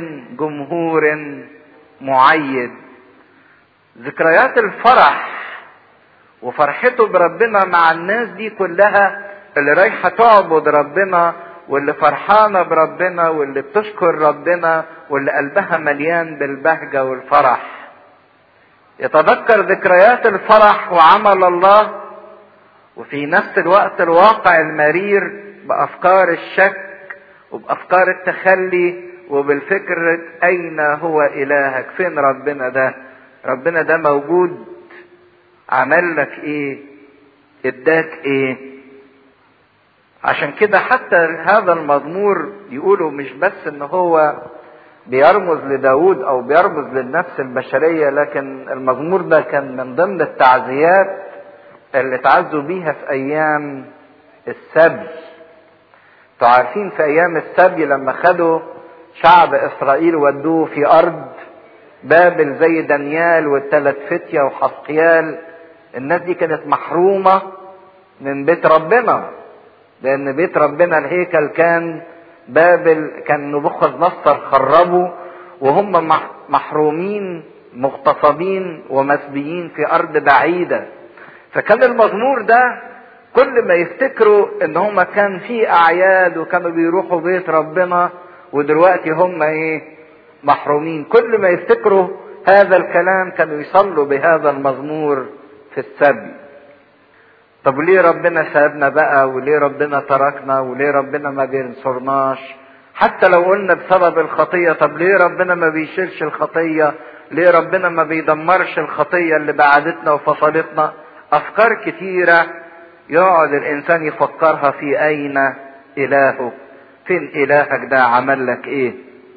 S1: جمهور معيد. ذكريات الفرح وفرحته بربنا مع الناس دي كلها اللي رايحة تعبد ربنا واللي فرحانة بربنا واللي بتشكر ربنا واللي قلبها مليان بالبهجة والفرح. يتذكر ذكريات الفرح وعمل الله، وفي نفس الوقت الواقع المرير بأفكار الشك وبأفكار التخلي وبالفكر أين هو إلهك؟ فين ربنا ده؟ ربنا ده موجود؟ عمل لك ايه؟ اداك ايه؟ عشان كده حتى هذا المزمور يقولوا مش بس ان هو بيرمز لداود او بيرمز للنفس البشرية، لكن المزمور ده كان من ضمن التعزيات اللي تعزوا بيها في ايام السبي. عارفين في ايام السبي لما خدوا شعب اسرائيل ودوه في ارض بابل زي دانيال والثلاث فتية وحسقيال، الناس دي كانت محرومة من بيت ربنا، لان بيت ربنا الهيكل كان بابل، كان نبوخذ نصر خربوا وهم محرومين مغتصبين ومسبيين في ارض بعيدة. فكان المزمور ده كل ما يفتكروا ان هم كان في اعياد وكانوا بيروحوا بيت ربنا ودلوقتي هم ايه؟ محرومين. كل ما يفتكروا هذا الكلام كانوا يصلوا بهذا المزمور في السبي. طب ليه ربنا سابنا بقى؟ وليه ربنا تركنا؟ وليه ربنا ما بينصرناش؟ حتى لو قلنا بسبب الخطية، طب ليه ربنا ما بيشيلش الخطية؟ ليه ربنا ما بيدمرش الخطية اللي بعدتنا وفصلتنا؟ افكار كتيرة يقعد الانسان يفكرها في اين الهه؟ فين الهك ده؟ عمل لك ايه؟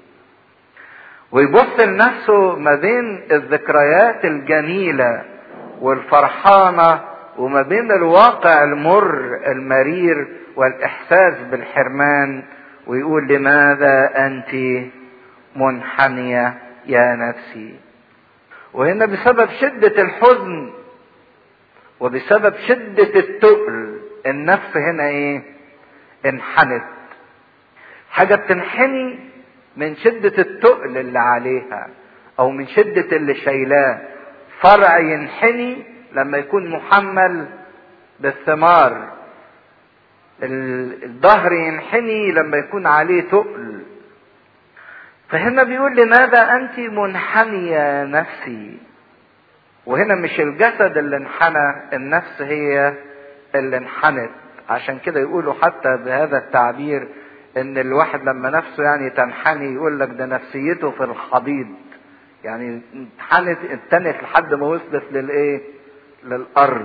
S1: ويبص لنفسه ما بين الذكريات الجميلة والفرحانة وما بين الواقع المر المرير والاحساس بالحرمان، ويقول لماذا انت منحنية يا نفسي؟ وهنا بسبب شدة الحزن وبسبب شدة التقل النفس هنا ايه؟ انحنت. حاجة بتنحني من شدة التقل اللي عليها او من شدة اللي شايلاه. فرع ينحني لما يكون محمل بالثمار، الظهر ينحني لما يكون عليه تقل. فهنا بيقول لماذا انت منحنية نفسي؟ وهنا مش الجسد اللي انحنى، النفس هي اللي انحنت. عشان كده يقولوا حتى بهذا التعبير ان الواحد لما نفسه يعني تنحني يقول لك ده نفسيته في الحضيض، يعني اتنت لحد ما وصلت للايه؟ للارض.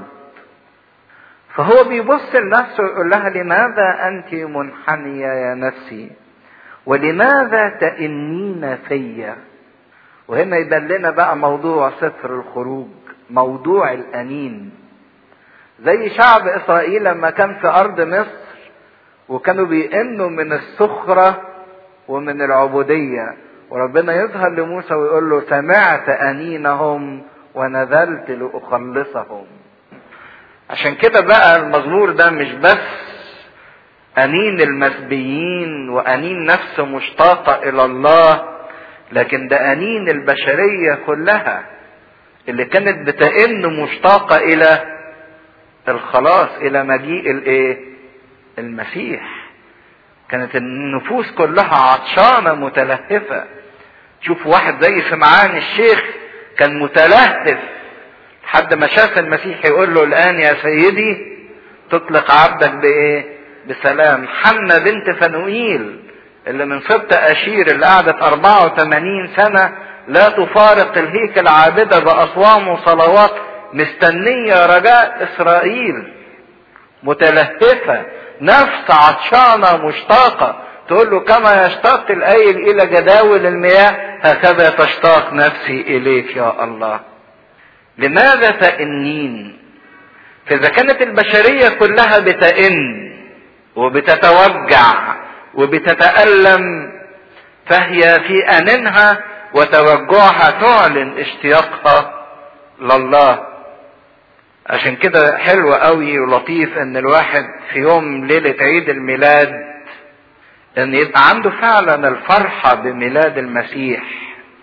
S1: فهو بيبص لنفسه ويقول لها لماذا انت منحنية يا نفسي؟ ولماذا تئنين فيا؟ وهنا يبان لنا بقى موضوع سفر الخروج، موضوع الانين. زي شعب اسرائيل لما كان في ارض مصر وكانوا بيئنوا من السخرة ومن العبودية، وربنا يظهر لموسى ويقول له سمعت انينهم ونزلت لاخلصهم. عشان كده بقى المزمور ده مش بس انين المسبيين وانين نفس مشتاقة الى الله، لكن ده انين البشرية كلها اللي كانت بتئن مشتاقة الى الخلاص، الى مجيء الايه؟ المسيح. كانت النفوس كلها عطشانة متلهفة. شوف واحد زي سمعان الشيخ كان متلهف لحد ما شاف المسيح يقول له الان يا سيدي تطلق عبدك بايه؟ بسلام. حنة بنت فنوئيل اللي من سبط اشير اللي قعدت 84 سنة لا تفارق الهيكل عابدة باصوام وصلوات مستنية رجاء اسرائيل، متلهفة، نفس عطشانة مشتاقة، تقول له كما يشتاق الأيل إلى جداول المياه هكذا تشتاق نفسي إليك يا الله. لماذا تئنين؟ فإذا كانت البشرية كلها بتئن وبتتوجع وبتتألم، فهي في أنينها وتوجعها تعلن اشتياقها لله. عشان كده حلو قوي ولطيف ان الواحد في يوم ليلة عيد الميلاد ان يبقى عنده فعلا الفرحة بميلاد المسيح،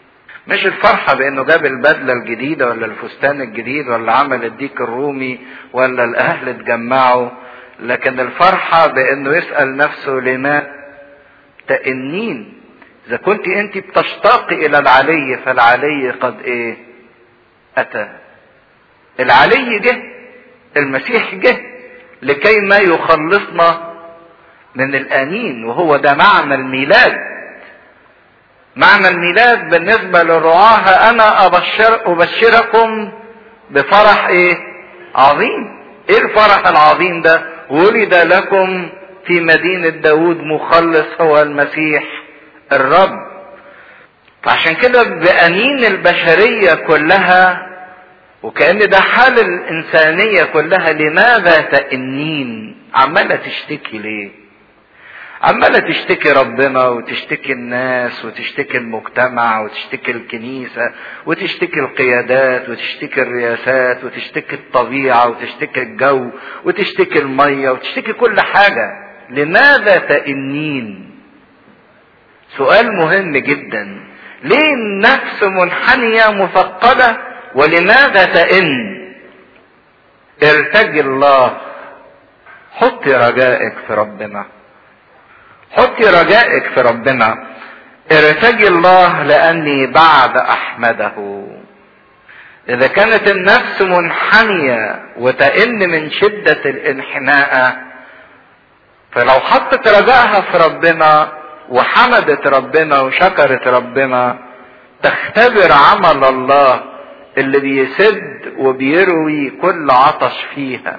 S1: مش الفرحة بانه جاب البدلة الجديدة ولا الفستان الجديد ولا عمل الديك الرومي ولا الاهل اتجمعوا، لكن الفرحة بانه يسأل نفسه لما تأنين؟ اذا كنت انت بتشتاقي الى العلي فالعلي قد ايه؟ اتى. العلي جه، المسيح جه لكي ما يخلصنا من الانين، وهو ده معنى الميلاد. معنى الميلاد بالنسبة للرعاة انا ابشركم بفرح ايه؟ عظيم. ايه الفرح العظيم ده؟ ولد لكم في مدينة داود مخلص هو المسيح الرب. فعشان كده بأنين البشرية كلها، وكأن ده حال الإنسانية كلها، لماذا تأنين؟ عمالة تشتكي ليه؟ عمالة تشتكي ربنا وتشتكي الناس وتشتكي المجتمع وتشتكي الكنيسة وتشتكي القيادات وتشتكي الرياسات وتشتكي الطبيعة وتشتكي الجو وتشتكي المية وتشتكي كل حاجة. لماذا تأنين؟ سؤال مهم جدا. ليه النفس منحنية مثقلة ولماذا تئن؟ ارتجي الله. حطي رجائك في ربنا، حطي رجائك في ربنا. ارتجي الله لاني بعد احمده. اذا كانت النفس منحنية وتئن من شدة الانحناء، فلو حطت رجائها في ربنا وحمدت ربنا وشكرت ربنا، تختبر عمل الله اللي بيسد وبيروي كل عطش فيها.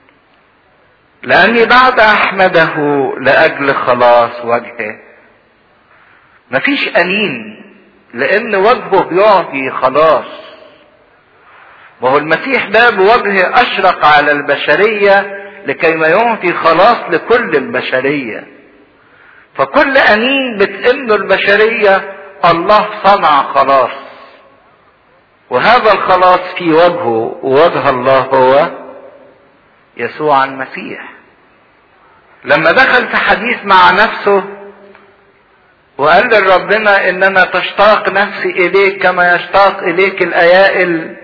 S1: لاني بعد احمده لاجل خلاص وجهه. مفيش انين، لان وجهه يعطي خلاص. وهو المسيح ده بوجهه اشرق على البشرية لكي ما يعطي خلاص لكل البشرية. فكل انين بتئن البشرية الله صنع خلاص، وهذا الخلاص في وجهه، ووجه الله هو يسوع المسيح. لما دخل في حديث مع نفسه وقال لربنا ان انا تشتاق نفسي اليك كما يشتاق اليك الايائل،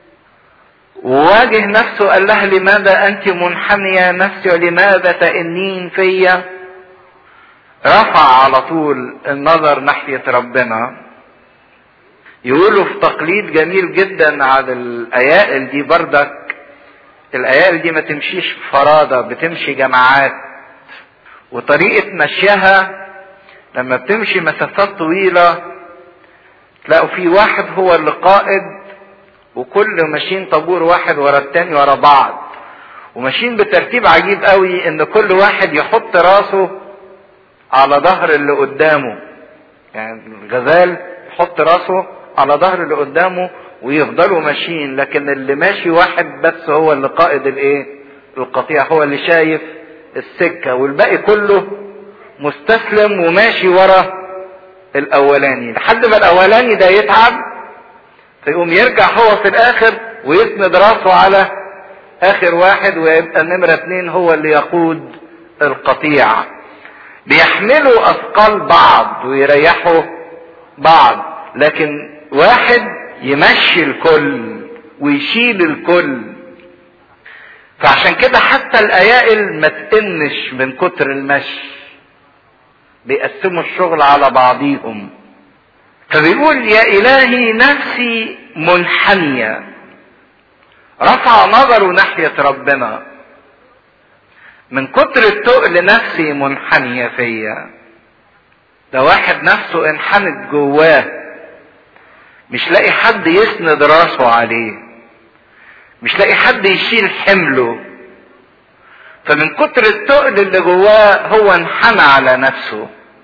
S1: وواجه نفسه قال لها لماذا انت منحنية نفسي ولماذا تئنين فيا، رفع على طول النظر ناحية ربنا. يقولوا في تقليد جميل جدا على الايائل دي بردك، الايائل دي ما تمشيش فرادة، بتمشي جماعات. وطريقة مشيها لما بتمشي مسافات طويلة تلاقوا في واحد هو اللي قائد، وكل ماشيين طابور واحد ورا التاني ورا بعض، وماشيين بترتيب عجيب قوي ان كل واحد يحط راسه على ظهر اللي قدامه. يعني الغزال يحط راسه على ظهر اللي قدامه ويفضلوا ماشيين، لكن اللي ماشي واحد بس هو اللي قائد الايه؟ القطيع، هو اللي شايف السكة، والباقي كله مستسلم وماشي ورا الاولاني لحد ما الاولاني ده يتعب، فيقوم يرجع هو في الاخر ويسند راسه على اخر واحد، ويبقى نمرة 2 هو اللي يقود القطيع. بيحملوا اثقال بعض ويريحوا بعض، لكن واحد يمشي الكل ويشيل الكل. فعشان كده حتى الايائل ما تقنش من كتر المشي، بيقسموا الشغل على بعضيهم. فبيقول يا الهي نفسي منحنية، رفع نظره ناحية ربنا. من كتر التقل نفسي منحنية فيا. ده واحد نفسه انحنت جواه، مش لاقي حد يسند راسه عليه، مش لاقي حد يشيل حمله. فمن كتر التقل اللي جواه هو انحنى على نفسه.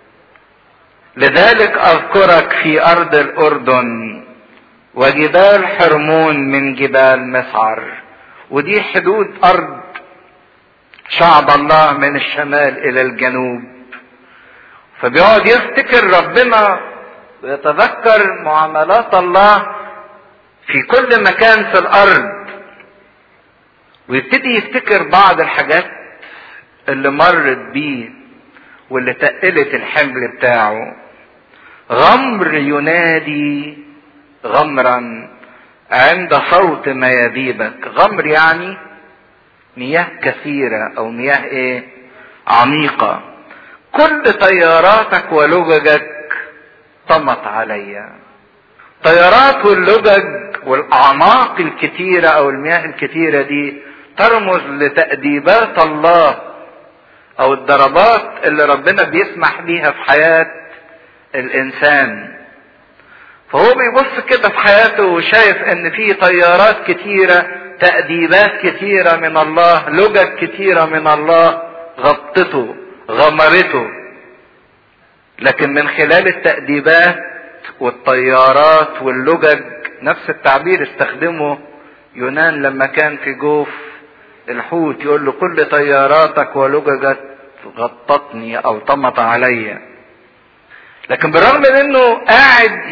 S1: لذلك اذكرك في ارض الاردن وجبال حرمون من جبال مسعر. ودي حدود ارض شعب الله من الشمال الى الجنوب. فبيقعد يفتكر ربنا ويتذكر معاملات الله في كل مكان في الارض، ويبتدي يفتكر بعض الحاجات اللي مرت بيه واللي تقلت الحمل بتاعه. غمر ينادي غمرا عند صوت مياديبك. غمر يعني مياه كثيرة او مياه ايه؟ عميقة. كل طياراتك ولججك طمت عليا. طيارات واللجج والاعماق الكتيرة او المياه الكتيرة دي ترمز لتأديبات الله او الضربات اللي ربنا بيسمح بيها في حياة الانسان. فهو بيبص كده في حياته وشايف ان في طيارات كتيرة، تأديبات كتيرة من الله، لجج كتيرة من الله غطته غمرته. لكن من خلال التأديبات والطيارات واللجج، نفس التعبير استخدمه يونان لما كان في جوف الحوت، يقول له كل طياراتك ولججك غطتني او طمت عليا. لكن بالرغم من انه قاعد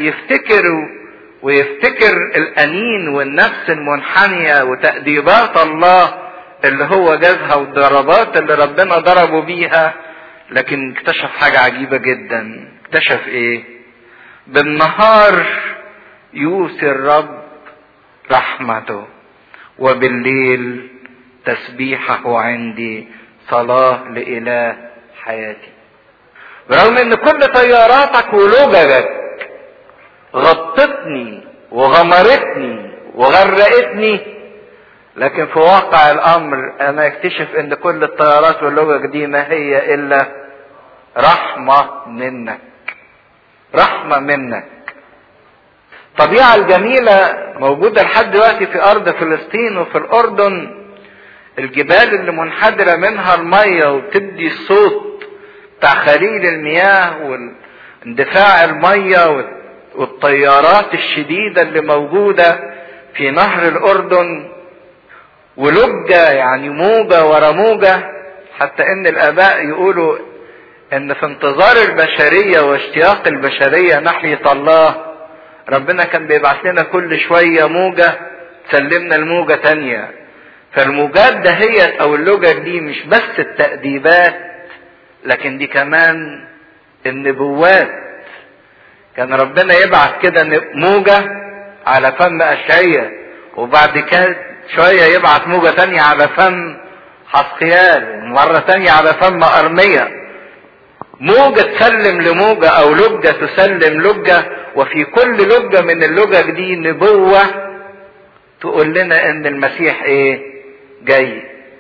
S1: يفتكر الانين والنفس المنحنية وتأديبات الله اللي هو جازها والضربات اللي ربنا ضربه بيها، لكن اكتشف حاجة عجيبة جدا. اكتشف ايه؟ بالنهار يوصي الرب رحمته، وبالليل تسبيحه عندي صلاة لإله حياتي. برغم ان كل طياراتك ولججك غطتني وغمرتني وغرقتني، لكن في واقع الامر انا اكتشف ان كل الطيارات واللجج دي ما هي الا رحمة منك. رحمة منك. الطبيعة الجميلة موجودة لحد دلوقتي في ارض فلسطين وفي الاردن، الجبال اللي منحدرة منها المية وتدي الصوت بتاع خليل المياه واندفاع المية والطيارات الشديدة اللي موجودة في نهر الاردن، ولجة يعني موجة ورا موجة. حتى ان الاباء يقولوا ان في انتظار البشرية واشتياق البشرية ناحية الله، ربنا كان بيبعث لنا كل شوية موجة تسلمنا الموجة تانية. فالموجات دهيت او اللجج دي مش بس التأديبات، لكن دي كمان النبوات. كان ربنا يبعث كده موجة على فم أشعية، وبعد كده شوية يبعث موجة تانية على فم حسقيال، ومرة تانية على فم أرمية. موجة تسلم لموجة او لجة تسلم لجة، وفي كل لجة من اللجج دي نبوة تقول لنا ان المسيح ايه؟ جاي.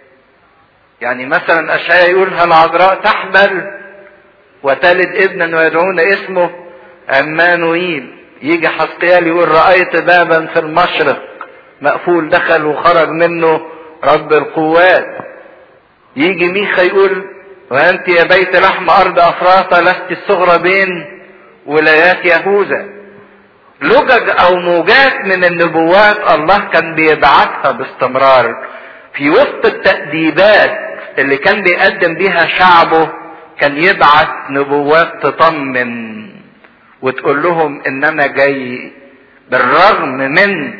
S1: يعني مثلا اشعياء يقول العذراء تحمل وتلد ابنا ويدعون اسمه عمانوئيل. يجي حسقيال يقول رأيت بابا في المشرق مقفول دخل وخرج منه رب القوات. يجي ميخا يقول وانت يا بيت لحم ارض افراطة لست الصغرى بين ولايات يهوذا. لجج او موجات من النبوات الله كان بيبعثها باستمرار. في وسط التأديبات اللي كان بيقدم بيها شعبه كان يبعث نبوات تطمن وتقول لهم ان انا جاي. بالرغم من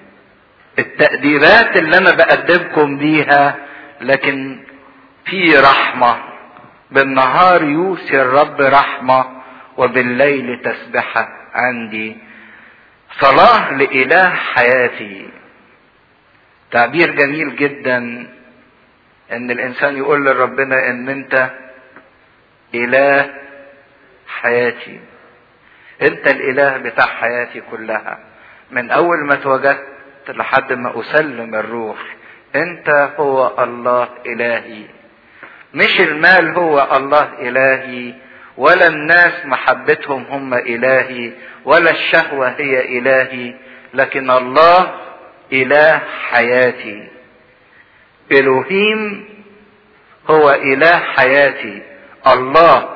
S1: التأديبات اللي انا بقدمكم بيها، لكن في رحمة. بالنهار يوصي الرب رحمة، وبالليل تسبحة عندي صلاة لإله حياتي. تعبير جميل جدا ان الانسان يقول لربنا ان انت اله حياتي، انت الاله بتاع حياتي كلها، من اول ما اتوجدت لحد ما اسلم الروح. انت هو الله الهي، مش المال هو الله الهي، ولا الناس محبتهم هم الهي، ولا الشهوة هي الهي، لكن الله اله حياتي. الوهيم هو اله حياتي الله.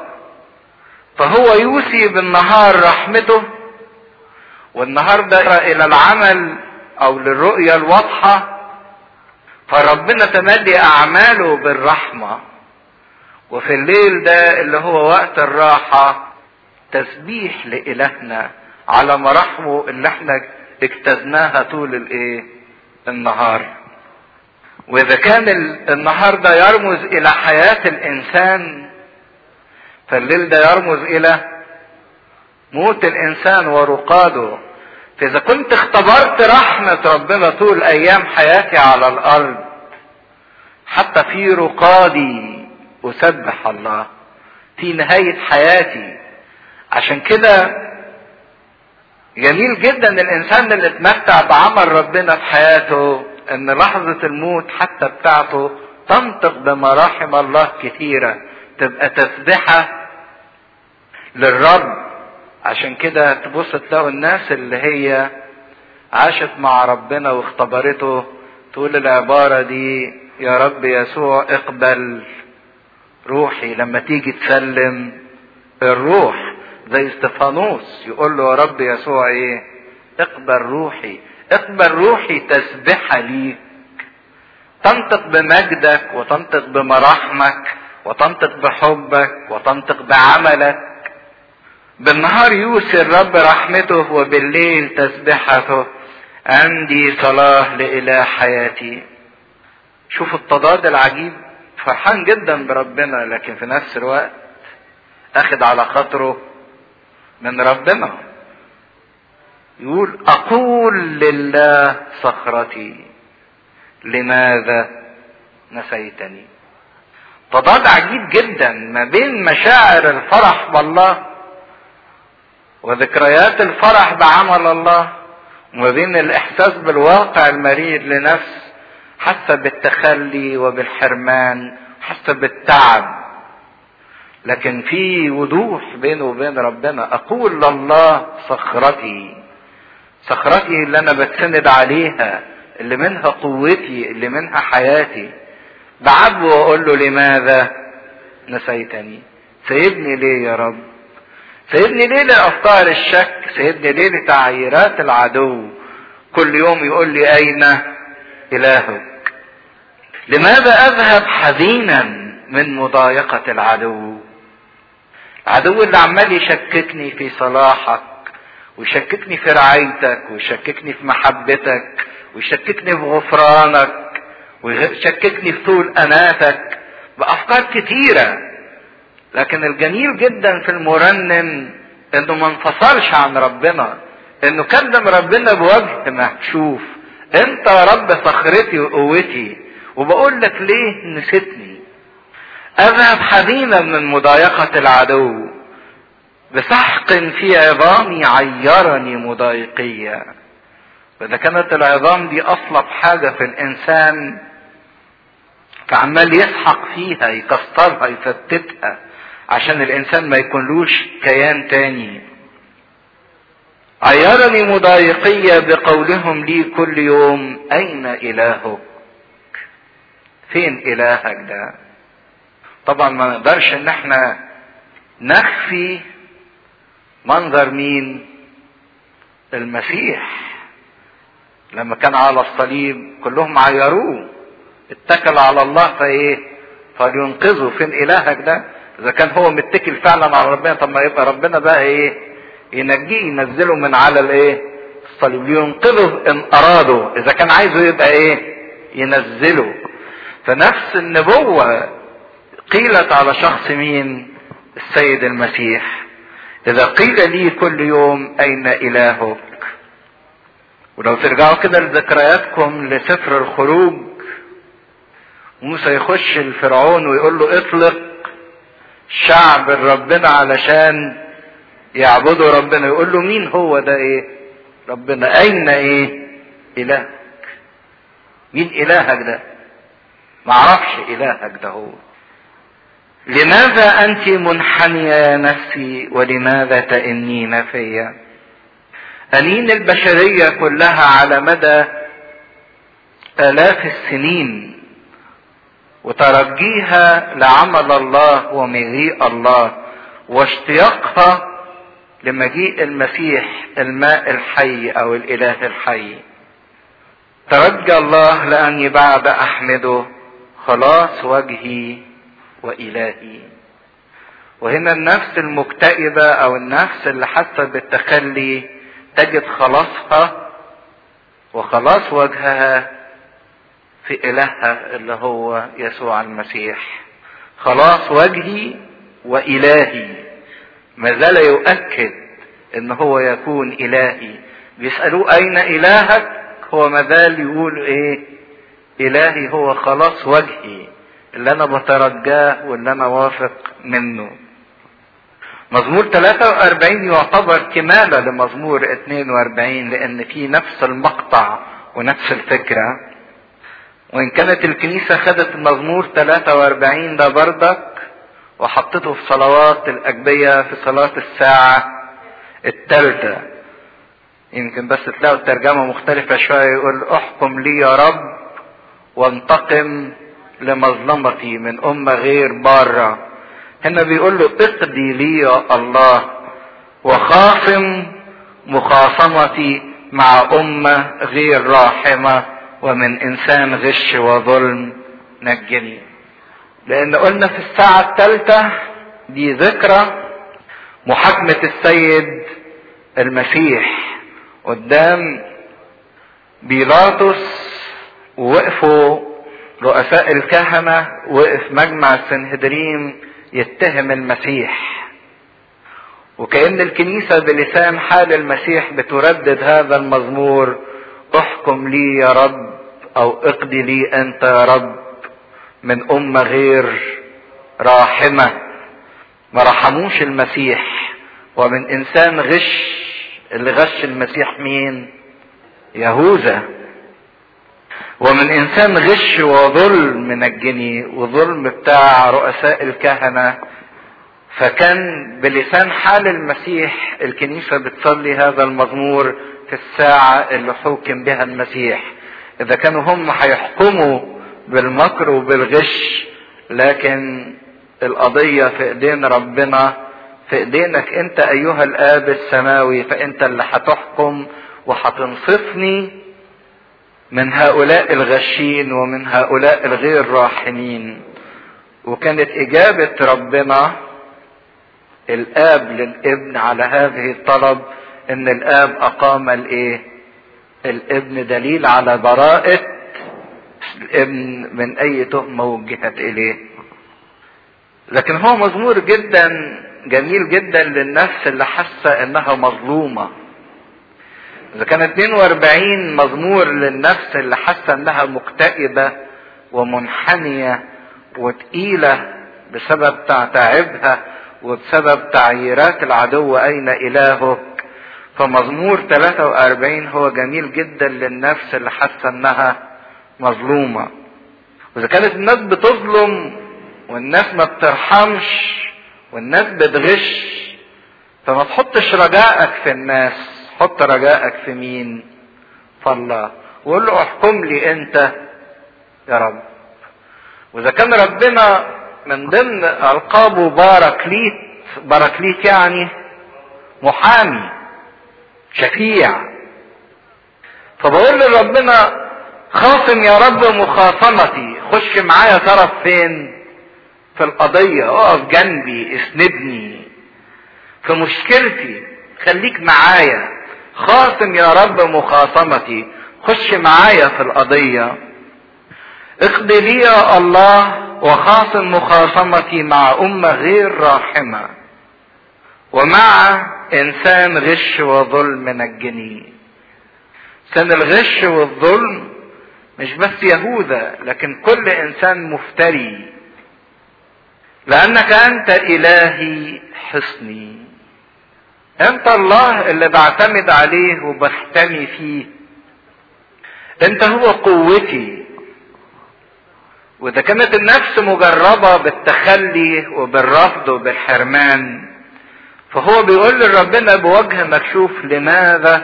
S1: فهو يوصي بالنهار رحمته، والنهار ده الى العمل او للرؤية الواضحة، فربنا تملي اعماله بالرحمة. وفي الليل ده اللي هو وقت الراحة تسبيح لإلهنا على مراحمه اللي احنا اجتزناها طول النهار. واذا كان النهار ده يرمز الى حياة الانسان، فالليل ده يرمز الى موت الانسان ورقاده. فاذا كنت اختبرت رحمة ربنا طول ايام حياتي على الارض، حتى في رقادي اسبح الله في نهاية حياتي. عشان كده جميل جدا الانسان اللي اتمتع بعمل ربنا في حياته، ان لحظة الموت حتى بتاعته تنطق بمراحم الله كثيرة، تبقى تسبحة للرب. عشان كده تبص تلاقوا الناس اللي هي عاشت مع ربنا واختبرته تقول العبارة دي: يا رب يسوع اقبل روحي. لما تيجي تسلم الروح زي استفانوس يقول له: يا رب يسوع ايه؟ اقبل روحي. اقبل روحي تسبحة ليك، تنطق بمجدك وتنطق بمراحمك وتنطق بحبك وتنطق بعملك. بالنهار يوصي الرب رحمته وبالليل تسبحته، عندي صلاة لإله حياتي. شوف التضاد العجيب، فرحان جدا بربنا لكن في نفس الوقت اخد على خاطره من ربنا. يقول: اقول لله صخرتي لماذا نسيتني. تضاد عجيب جدا ما بين مشاعر الفرح بالله وذكريات الفرح بعمل الله، وما بين الاحساس بالواقع المرير لنفس حتى بالتخلي وبالحرمان حتى بالتعب. لكن في وضوح بينه وبين ربنا. اقول لله صخرتي، صخرتي اللي انا بتسند عليها، اللي منها قوتي، اللي منها حياتي. بعبه واقول له: لماذا نسيتني؟ سيبني ليه يا رب؟ سيبني ليه لافكار الشك؟ سيبني ليه لتعييرات العدو؟ كل يوم يقول لي: اين الهك؟ لماذا اذهب حزينا من مضايقة العدو؟ العدو اللي عمال يشككني في صلاحك ويشككني في رعايتك ويشككني في محبتك ويشككني في غفرانك ويشككني في طول اناتك بافكار كتيرة. لكن الجميل جدا في المرنم انه ما انفصلش عن ربنا، انه كلم ربنا بوجه مكشوف: انت يا رب صخرتي وقوتي، وبقول لك ليه نسيتني. اذهب حزينا من مضايقة العدو، بسحق في عظامي عيرني مضايقية. فاذا كانت العظام دي اصلب حاجة في الانسان فعمال يسحق فيها يكسرها يفتتها عشان الانسان ما يكونلوش كيان تاني. عيرني مضايقية بقولهم لي كل يوم: اين الهك؟ فين الهك ده؟ طبعا ما نقدرش ان احنا نخفي منظر مين؟ المسيح. لما كان على الصليب كلهم عيروه، اتكل على الله فايه؟ فلينقذه. فين الهك ده؟ اذا كان هو متكل فعلا على ربنا، طب ما يبقى ربنا بقى ايه؟ ينجيه، ينزله من على الايه؟ الصليب، لينقذه ان اراده. اذا كان عايزه يبقى ايه؟ ينزله. فنفس النبوة قيلت على شخص مين؟ السيد المسيح: اذا قيل لي كل يوم اين الهك. ولو ترجعوا كده لذكرياتكم لسفر الخروج، موسى يخش الفرعون ويقول له: اطلق شعب ربنا علشان يعبدوا ربنا. يقول له: مين هو ده؟ ايه ربنا؟ اين ايه الهك؟ مين الهك ده؟ معرفش الهك ده هو. لماذا انت منحنية يا نفسي ولماذا تئنين فيا؟ انين البشرية كلها على مدى آلاف السنين وترجيها لعمل الله ومجيء الله واشتياقها لمجيء المسيح الماء الحي او الاله الحي. ترجى الله لاني بعد احمده خلاص وجهي وإلهي. وهنا النفس المكتئبة او النفس اللي حاسة بالتخلي تجد خلاصها وخلاص وجهها في إلهها اللي هو يسوع المسيح. خلاص وجهي وإلهي، ما زال يؤكد ان هو يكون إلهي، بيسألوه أين إلهك؟ هو مازال يقول إيه؟ إلهي هو خلاص وجهي اللي أنا بترجاه واللي أنا واثق منه. مزمور 43 يعتبر كمالة لمزمور 42، لأن فيه نفس المقطع ونفس الفكرة. وإن كانت الكنيسة خدت المزمور 43 ده بردك وحطته في صلوات الأجبية في صلاة الساعة الثالثة. يمكن بس تلاقوا الترجمة مختلفة شوية، يقول احكم لي يا رب وانتقم لمظلمتي من أمة غير بارة. هنا بيقول له اقضي لي يا الله وخاصم مخاصمتي مع أمة غير راحمة ومن إنسان غش وظلم نجني. لأن قلنا في الساعة الثالثة دي ذكرى محاكمة السيد المسيح قدام بيلاطس، ووقفوا رؤساء الكهنة، وقف مجمع السنهدرين يتهم المسيح. وكأن الكنيسة بلسان حال المسيح بتردد هذا المزمور احكم لي يا رب او اقضي لي انت يا رب من امة غير راحمة. ما رحموش المسيح، ومن انسان غش. اللي غش المسيح مين؟ يهوذا. ومن انسان غش وظلم نجني، وظلم بتاع رؤساء الكهنة. فكان بلسان حال المسيح الكنيسة بتصلي هذا المزمور في الساعة اللي حكم بها المسيح. اذا كانوا هم هيحكموا بالمكر وبالغش، لكن القضية في ايدين ربنا، في ايدينك انت ايها الاب السماوي، فانت اللي هتحكم وهتنصفني من هؤلاء الغشين ومن هؤلاء الغير راحمين. وكانت اجابة ربنا الاب للابن على هذه الطلب ان الاب اقام الايه؟ الابن، دليل على براءة الابن من اي تهمة وجهت اليه. لكن هو مزمور جدا جميل جدا للنفس اللي حاسة انها مظلومة. اذا كان 42 مزمور للنفس اللي حاسة انها مكتئبة ومنحنية وتقيلة بسبب تعبها وبسبب تعييرات العدو اين الهك، فمزمور 43 هو جميل جدا للنفس اللي حاسة انها مظلومة. واذا كانت الناس بتظلم والناس ما بترحمش والناس بتغش، فما تحطش رجائك في الناس، حط رجائك في مين؟ في الله. وقول له احكم لي انت يا رب. واذا كان ربنا من ضمن القابه باراكليت، باراكليت يعني محامي شفيع، فبقول لربنا خاصم يا رب مخاصمتي، خش معايا طرف فين؟ في القضية، اقف جنبي، اسندني في مشكلتي، خليك معايا. خاصم يا رب مخاصمتي، خش معايا في القضية. اقضي لي يا الله وخاصم مخاصمتي مع أمة غير راحمة ومع إنسان غش وظلم نجني. إنسان الغش والظلم مش بس يهوذا، لكن كل إنسان مفتري. لأنك أنت إلهي حصني، أنت الله اللي بعتمد عليه وبحتمي فيه، أنت هو قوتي. وإذا كانت النفس مجربة بالتخلي وبالرفض وبالحرمان، فهو بيقول لربنا بوجه مكشوف لماذا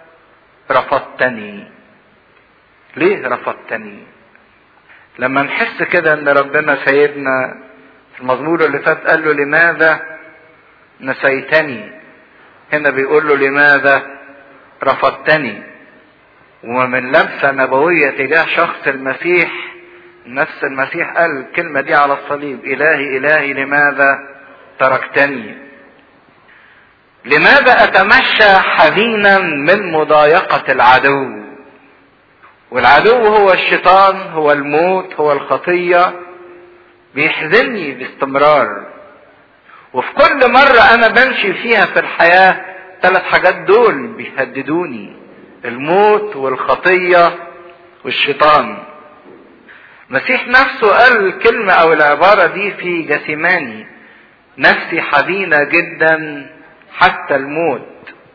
S1: رفضتني؟ ليه رفضتني؟ لما نحس كده ان ربنا سيدنا في المزمور اللي فات قال له لماذا نسيتني، هنا بيقول له لماذا رفضتني. ومن لمسة نبوية تجاه شخص المسيح، نفس المسيح قال الكلمة دي على الصليب: إلهي إلهي لماذا تركتني؟ لماذا أتمشى حزينا من مضايقة العدو؟ والعدو هو الشيطان، هو الموت، هو الخطية، بيحزنني باستمرار. وفي كل مرة أنا بمشي فيها في الحياة 3 حاجات دول بيهددوني. الموت والخطية والشيطان. المسيح نفسه قال الكلمة او العبارة دي في جثيماني: نفسي حزينة جدا حتى الموت،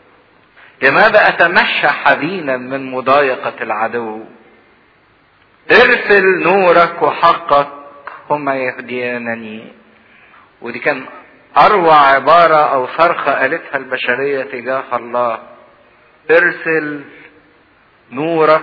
S1: لماذا اتمشى حزينا من مضايقة العدو؟ ارسل نورك وحقك هما يهديانني. ودي كان اروع عبارة او صرخة قالتها البشرية تجاه الله: ارسل نورك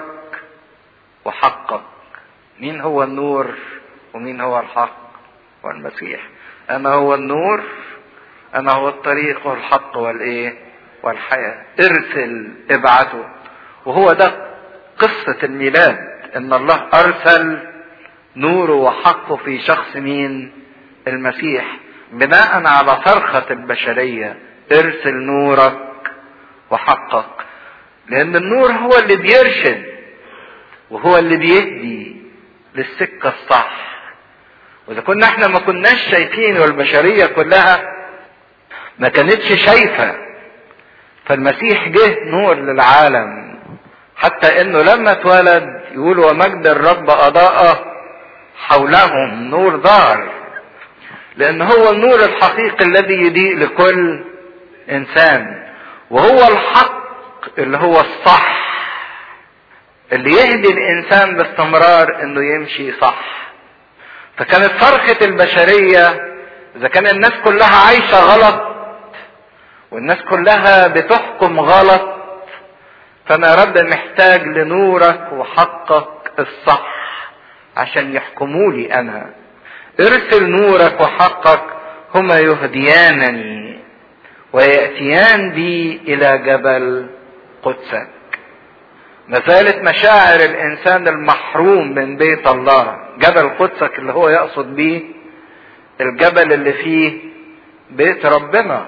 S1: وحقك. مين هو النور ومين هو الحق؟ هو المسيح. انا هو النور، انا هو الطريق والحق والحياة. ارسل، ابعته. وهو ده قصة الميلاد، ان الله ارسل نوره وحقه في شخص مين؟ المسيح، بناء على صرخة البشرية: ارسل نورك وحقك. لان النور هو اللي بيرشد وهو اللي بيهدي للسكة الصح. واذا كنا احنا ما كناش شايفين والبشرية كلها ما كانتش شايفة، فالمسيح جه نور للعالم، حتى انه لما اتولد يقول: ومجد الرب اضاء حولهم. نور ظهر، لان هو النور الحقيقي الذي يضيء لكل انسان، وهو الحق اللي هو الصح اللي يهدي الانسان باستمرار انه يمشي صح. فكانت صرخة البشرية: اذا كان الناس كلها عايشة غلط والناس كلها بتحكم غلط، فانا يا رب محتاج لنورك وحقك الصح عشان يحكمولي انا. ارسل نورك وحقك هما يهديانني ويأتيان بي الى جبل قدسك. ما زالت مشاعر الانسان المحروم من بيت الله. جبل قدسك اللي هو يقصد بيه الجبل اللي فيه بيت ربنا.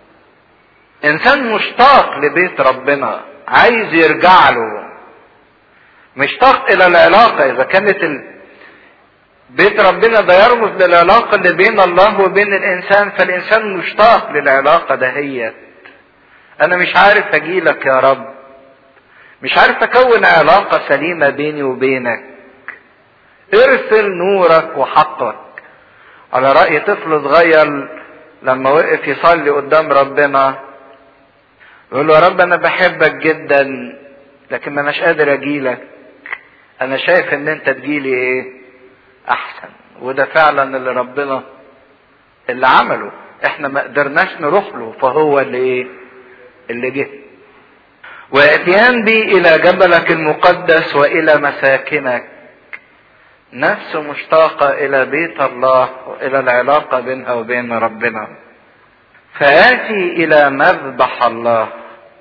S1: انسان مشتاق لبيت ربنا، عايز يرجع له، مشتاق الى العلاقة. اذا كانت بيت ربنا ده يرمز للعلاقة اللي بين الله وبين الانسان، فالانسان مشتاق للعلاقة دهيت. انا مش عارف اجيلك يا رب، مش عارف اكون علاقة سليمة بيني وبينك. ارسل نورك وحقك. على رأي طفل صغير لما وقف يصلي قدام ربنا يقول له: يا رب انا بحبك جدا لكن ما اناش قادر اجيلك، انا شايف ان انت تجيلي احسن. وده فعلا اللي ربنا اللي عمله، احنا ما قدرناش نروح له، فهو اللي جه. واتيان بي الى جبلك المقدس والى مساكنك. نفس مشتاقة الى بيت الله والى العلاقة بينها وبين ربنا. فآتي الى مذبح الله.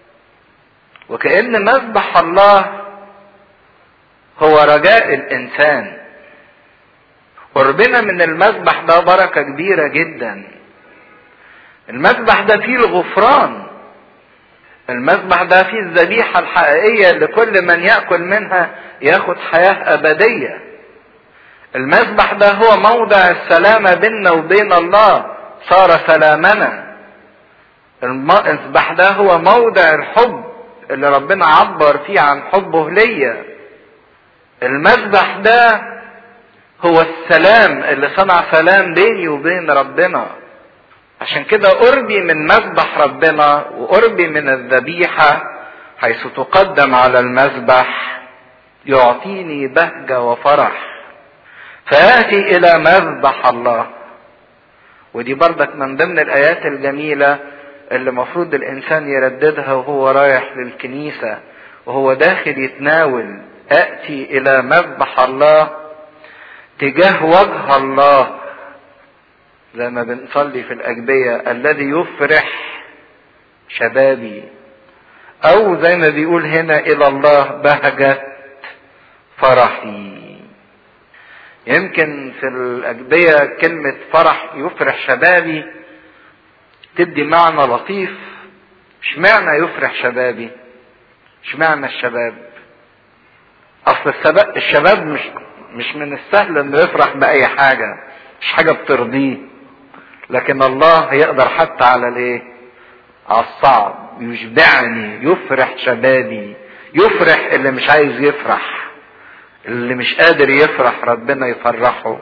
S1: وكأن مذبح الله هو رجاء الانسان. قربنا من المذبح ده بركة كبيرة جدا. المذبح ده فيه الغفران، المذبح ده فيه الذبيحة الحقيقية لكل من يأكل منها ياخد حياة أبدية. المذبح ده هو موضع السلامة بيننا وبين الله، صار سلامنا. المذبح ده هو موضع الحب اللي ربنا عبر فيه عن حبه ليا. المذبح ده هو السلام اللي صنع سلام بيني وبين ربنا. عشان كده قربي من مذبح ربنا وقربي من الذبيحة حيث تقدم على المذبح يعطيني بهجة وفرح. فآتي إلى مذبح الله. ودي برضك من ضمن الآيات الجميلة اللي مفروض الإنسان يرددها وهو رايح للكنيسة وهو داخل يتناول. آتي إلى مذبح الله تجاه وجه الله، زي ما بنصلي في الأجبية: الذي يفرح شبابي. أو زي ما بيقول هنا: إلى الله بهجة فرحي. يمكن في الأجبية كلمة فرح يفرح شبابي تدي معنى لطيف. اشمعنى يفرح شبابي؟ اشمعنى الشباب؟ أصل الشباب مش من السهل انه يفرح بأي حاجة، مش حاجة بترضيه. لكن الله يقدر حتى على على الصعب. يشبعني، يفرح شبابي، يفرح اللي مش عايز يفرح، اللي مش قادر يفرح ربنا يفرحه.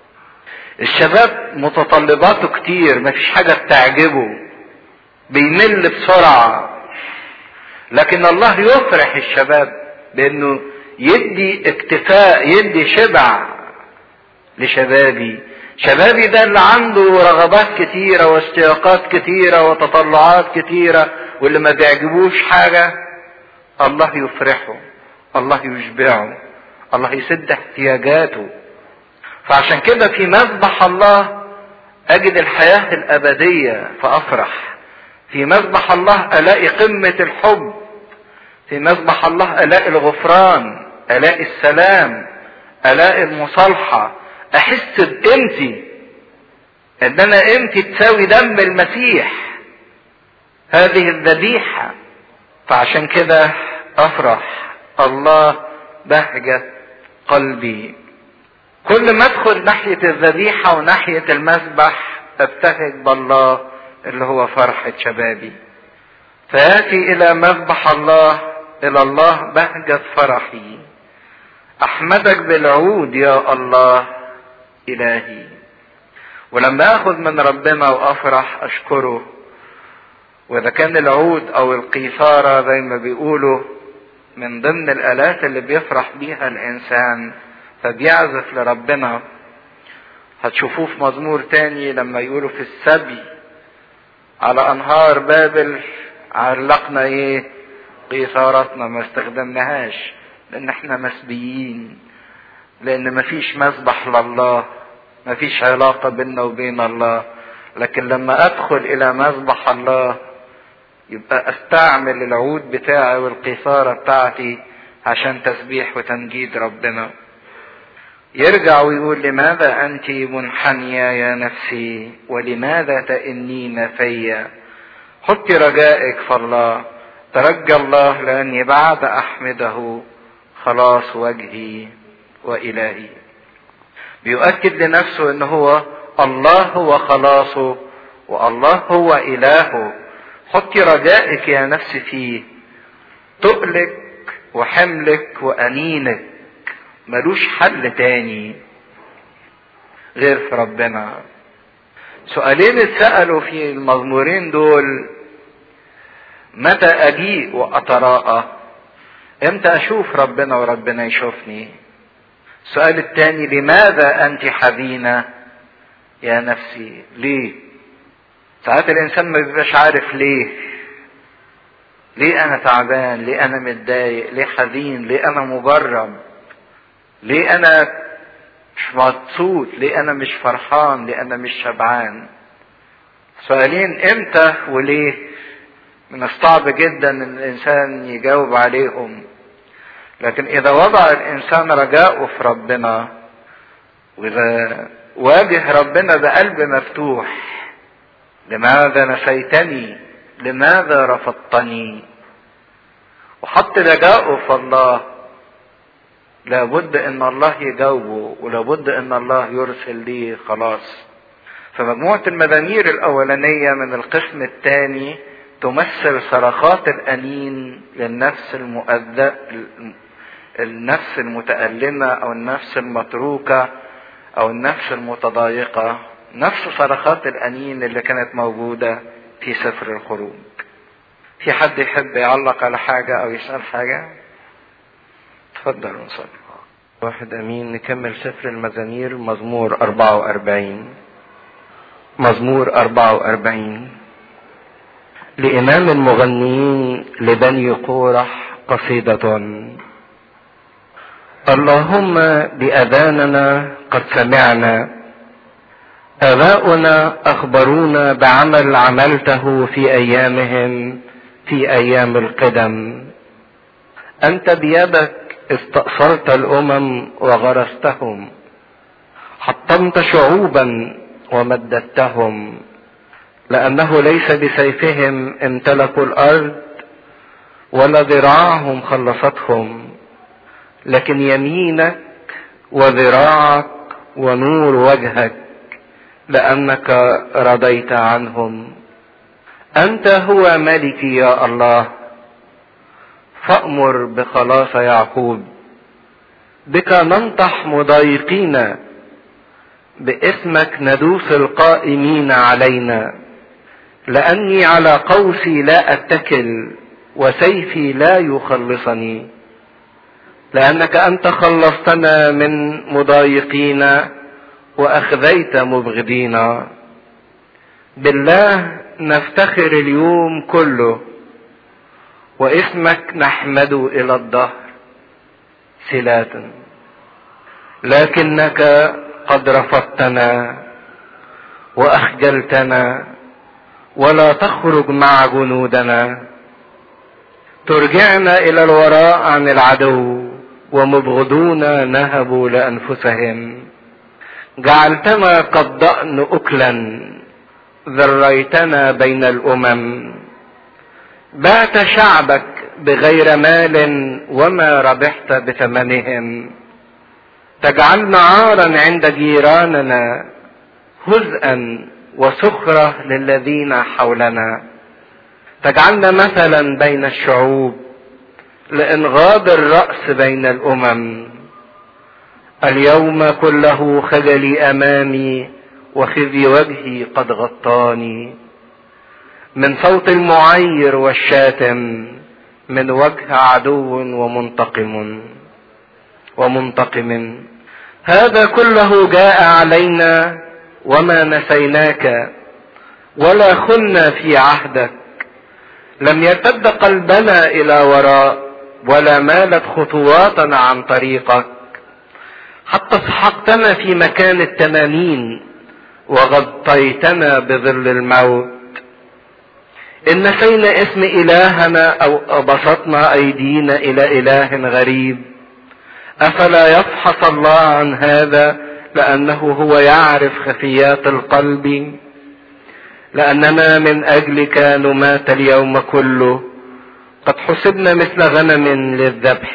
S1: الشباب متطلباته كتير، مفيش حاجة بتعجبه، بيمل بسرعة، لكن الله يفرح الشباب بانه يدي اكتفاء، يدي شبع لشبابي. شبابي ده اللي عنده رغبات كتيرة واشتياقات كتيرة وتطلعات كتيرة، واللي ما بيعجبوش حاجة الله يفرحه، الله يشبعه، الله يسد احتياجاته. فعشان كده في مذبح الله اجد الحياة الابدية فافرح، في مذبح الله الاقي قمة الحب، في مذبح الله الاقي الغفران، الاقي السلام، الاقي المصالحة، احس بقيمتي، ان انا قيمتي تساوي دم المسيح، هذه الذبيحة. فعشان كده افرح، الله بهجة قلبي. كل ما ادخل ناحية الذبيحة وناحية المذبح ابتهج بالله اللي هو فرحة شبابي. فياتي الى مذبح الله، الى الله بهجة فرحي. احمدك بالعود يا الله الهي. ولما اخذ من ربنا وافرح اشكره. واذا كان العود او القيثارة زي ما بيقولوا من ضمن الالات اللي بيفرح بيها الانسان فبيعزف لربنا، هتشوفوه في مزمور تاني لما يقولوا في السبي على انهار بابل علقنا ايه؟ قيثارتنا، ما استخدمناهاش لان احنا مسبيين، لان مفيش مذبح لله، مفيش علاقة بيننا وبين الله. لكن لما ادخل الى مذبح الله يبقى استعمل العود بتاعي والقيثارة بتاعتي عشان تسبيح وتمجيد ربنا. يرجع ويقول لماذا انت منحنية يا نفسي ولماذا تئنين فيا؟ حطي رجائك في الله، ترجى الله لاني بعد احمده خلاص وجهي والهي. بيؤكد لنفسه ان هو الله هو خلاصه والله هو الهه. حطي رجائك يا نفسي فيه، تقلك وحملك وانينك ملوش حل تاني غير في ربنا. سؤالين اتسألوا في المزمورين دول: متى اجيء واتراءى؟ امتى اشوف ربنا وربنا يشوفني؟ السؤال الثاني: لماذا انت حزينة يا نفسي؟ ليه؟ ساعات الانسان ما بيبقاش عارف ليه انا تعبان، ليه انا متضايق، ليه حزين، ليه انا مجرب، ليه انا مش مبسوط، ليه انا مش فرحان، ليه انا مش شبعان. سؤالين امتى وليه من الصعب جدا ان الانسان يجاوب عليهم. لكن اذا وضع الانسان رجاءه في ربنا، واذا واجه ربنا بقلب مفتوح: لماذا نسيتني؟ لماذا رفضتني؟ وحط رجاءه في الله، لابد ان الله يجاوبه، ولابد ان الله يرسل ليه خلاص. فمجموعة المزامير الاولانية من القسم الثاني تمثل صرخات الانين للنفس النفس المتألمة او النفس المتروكة او النفس المتضايقة، نفس صرخات الانين اللي كانت موجودة في سفر الخروج. في حد يحب يعلق على حاجة او يسأل حاجة؟ تفضل ونصلي. واحد امين. نكمل سفر المزامير، مزمور 44. مزمور 44 لإمام المغنيين لبني قورح قصيدة. اللهم بأذاننا قد سمعنا، آباؤنا أخبرونا بعمل عملته في أيامهم في أيام القدم. أنت بيدك استأصلت الأمم وغرستهم، حطمت شعوبا ومددتهم، لأنه ليس بسيفهم امتلكوا الأرض ولا ذراعهم خلصتهم، لكن يمينك وذراعك ونور وجهك لأنك رضيت عنهم. أنت هو ملكي يا الله، فأمر بخلاص يعقوب. بك ننطح مضايقين، باسمك ندوس القائمين علينا. لأني على قوسي لا أتكل، وسيفي لا يخلصني. لأنك أنت خلصتنا من مضايقين، وأخذيت مبغضينا. بالله نفتخر اليوم كله، واسمك نحمد إلى الدهر سلات. لكنك قد رفضتنا وأخجلتنا، ولا تخرج مع جنودنا. ترجعنا إلى الوراء عن العدو، ومبغضون نهبوا لأنفسهم. جعلتنا كالضأن أكلا، ذريتنا بين الأمم. بعت شعبك بغير مال، وما ربحت بثمنهم. تجعلنا عارا عند جيراننا، هزءا وسخرة للذين حولنا. تجعلنا مثلا بين الشعوب، لإنغاض الرأس بين الأمم. اليوم كله خجلي أمامي، وخزي وجهي قد غطاني. من صوت المعير والشاتم، من وجه عدو ومنتقم. هذا كله جاء علينا، وما نسيناك ولا خنا في عهدك. لم يرتد قلبنا إلى وراء، ولا مالت خطواتنا عن طريقك. حتى سحقتنا في مكان التنانين، وغطيتنا بظل الموت. إن نسينا اسم إلهنا، أو بسطنا أيدينا إلى إله غريب. أفلا يفحص الله عن هذا، لأنه هو يعرف خفيات القلب. لأننا من أجلك نمات اليوم كله، قد حسبنا مثل غنم للذبح.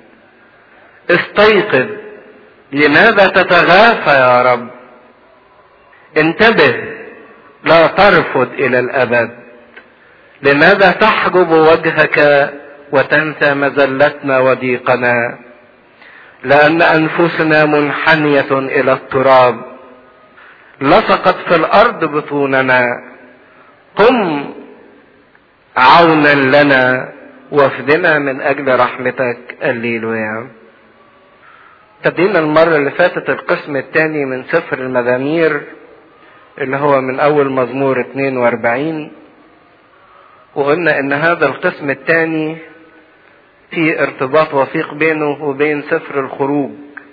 S1: استيقظ، لماذا تتغافى يا رب؟ انتبه، لا ترفض إلى الأبد. لماذا تحجب وجهك وتنسى مذلتنا وضيقنا؟ لأن أنفسنا منحنية إلى التراب، لصقت في الأرض بطوننا. قم عونا لنا، وافدنا من أجل رحمتك. هللويا. ابتدينا المرة اللي فاتت القسم الثاني من سفر المزامير، اللي هو من أول مزمور 42، وقلنا إن هذا القسم الثاني في ارتباط وثيق بينه وبين سفر الخروج،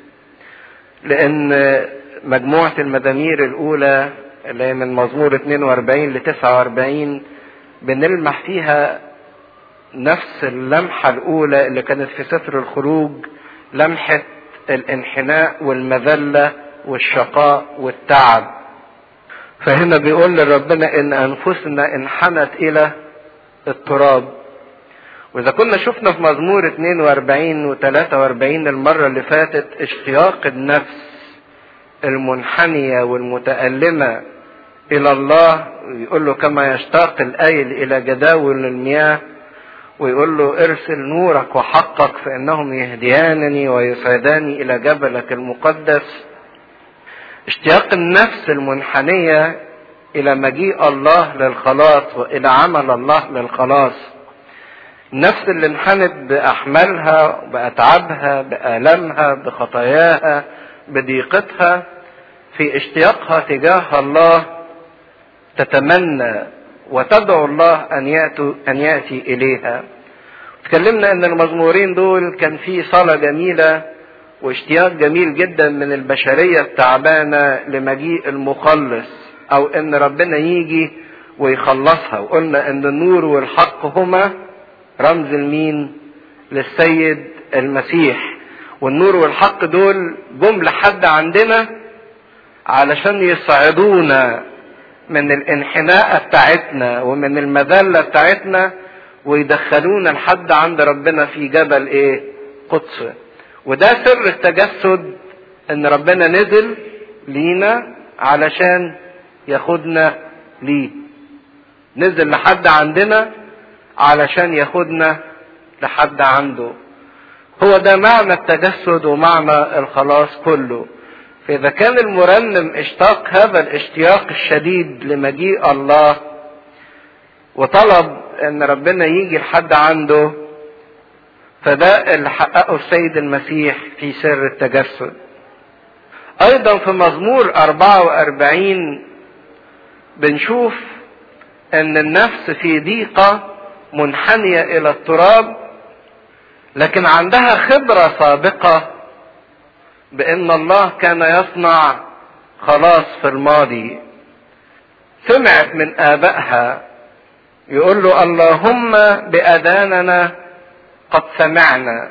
S1: لأن مجموعة المزامير الأولى اللي هي من مزمور 42 ل 49 بنلمح فيها نفس اللمحة الأولى اللي كانت في سفر الخروج، لمحة الانحناء والمذلة والشقاء والتعب. فهنا بيقول لربنا إن أنفسنا انحنت إلى التراب. وإذا كنا شفنا في مزمور 42 و 43 المرة اللي فاتت اشتياق النفس المنحنية والمتألمة إلى الله، يقول له كما يشتاق الآيل إلى جداول المياه، ويقول له ارسل نورك وحقك فإنهم يهديانني ويسعداني إلى جبلك المقدس. اشتياق النفس المنحنية إلى مجيء الله للخلاص وإلى عمل الله للخلاص. النفس اللي انحنت بأحمالها بأتعابها بآلامها بخطاياها بضيقتها، في اشتياقها تجاه الله تتمنى وتدعو الله أن يأتي إليها. تكلمنا أن المزمورين دول كان في صلاة جميلة واشتياق جميل جدا من البشرية التعبانة لمجيء المخلص، أو أن ربنا يجي ويخلصها. وقلنا أن النور والحق هما رمز المين؟ للسيد المسيح. والنور والحق دول جم لحد عندنا علشان يصعدونا من الانحناء بتاعتنا ومن المذلة بتاعتنا، ويدخلونا لحد عند ربنا في جبل ايه؟ قدس. وده سر التجسد، ان ربنا نزل لينا علشان ياخدنا ليه. نزل لحد عندنا علشان ياخدنا لحد عنده. هو ده معنى التجسد ومعنى الخلاص كله. فإذا كان المرنم اشتاق هذا الاشتياق الشديد لمجيء الله وطلب ان ربنا يجي لحد عنده، فده اللي حققه السيد المسيح في سر التجسد. ايضا في مزمور 44 بنشوف ان النفس في ضيقة منحنية الى التراب، لكن عندها خبرة سابقة بان الله كان يصنع خلاص في الماضي. سمعت من ابائها يقول له اللهم باذاننا قد سمعنا.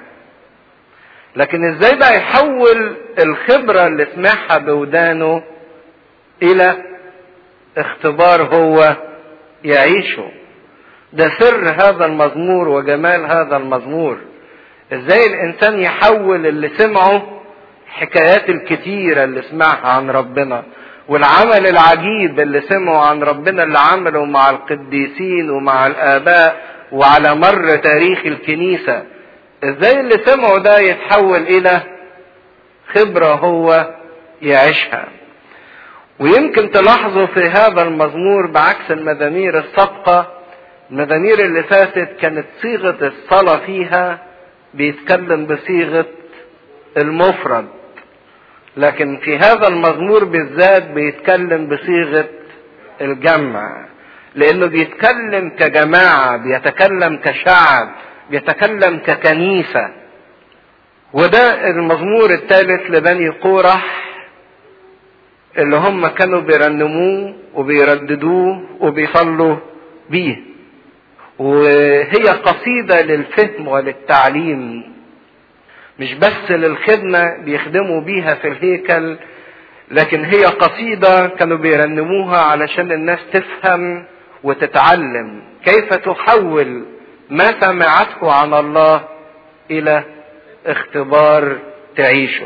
S1: لكن ازاي بقى يحول الخبرة اللي سمعها بودانه الى اختبار هو يعيشه؟ ده سر هذا المزمور وجمال هذا المزمور. ازاي الانسان يحول اللي سمعه، الحكايات الكتيرة اللي سمعها عن ربنا والعمل العجيب اللي سمعه عن ربنا اللي عمله مع القديسين ومع الآباء وعلى مر تاريخ الكنيسة، ازاي اللي سمعه ده يتحول الى خبرة هو يعيشها. ويمكن تلاحظوا في هذا المزمور بعكس المزامير السابقة، المزامير اللي فاتت كانت صيغة الصلاة فيها بيتكلم بصيغة المفرد، لكن في هذا المزمور بالذات بيتكلم بصيغة الجمع، لانه بيتكلم كجماعة، بيتكلم كشعب، بيتكلم ككنيسة. وده المزمور الثالث لبني قورح اللي هم كانوا بيرنموه وبيرددوه وبيصلوا بيه. وهي قصيدة للفهم وللتعليم، مش بس للخدمة بيخدموا بيها في الهيكل، لكن هي قصيدة كانوا بيرنموها علشان الناس تفهم وتتعلم كيف تحول ما سمعته عن الله الى اختبار تعيشه.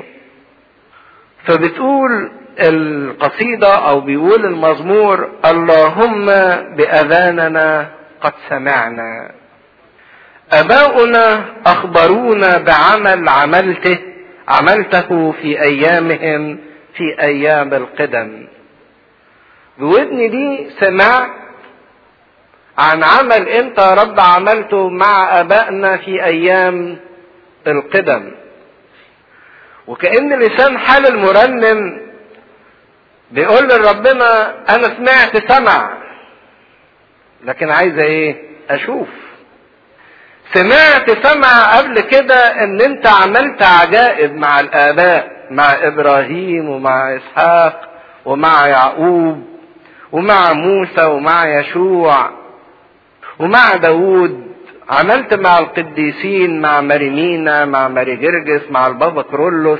S1: فبتقول القصيدة او بيقول المزمور اللهم بأذاننا قد سمعنا. اباؤنا اخبرونا بعمل عملته في ايامهم في ايام القدم. بودني دي سمعت عن عمل انت يا رب عملته مع ابائنا في ايام القدم. وكأن لسان حال المرنم بيقول لربنا انا سمعت سمع، لكن عايز ايه؟ اشوف. سمعت سمع قبل كده ان انت عملت عجائب مع الاباء، مع ابراهيم ومع اسحاق ومع يعقوب ومع موسى ومع يشوع ومع داود. عملت مع القديسين، مع مريمينا، مع ماري جرجس، مع البابا كرولوس.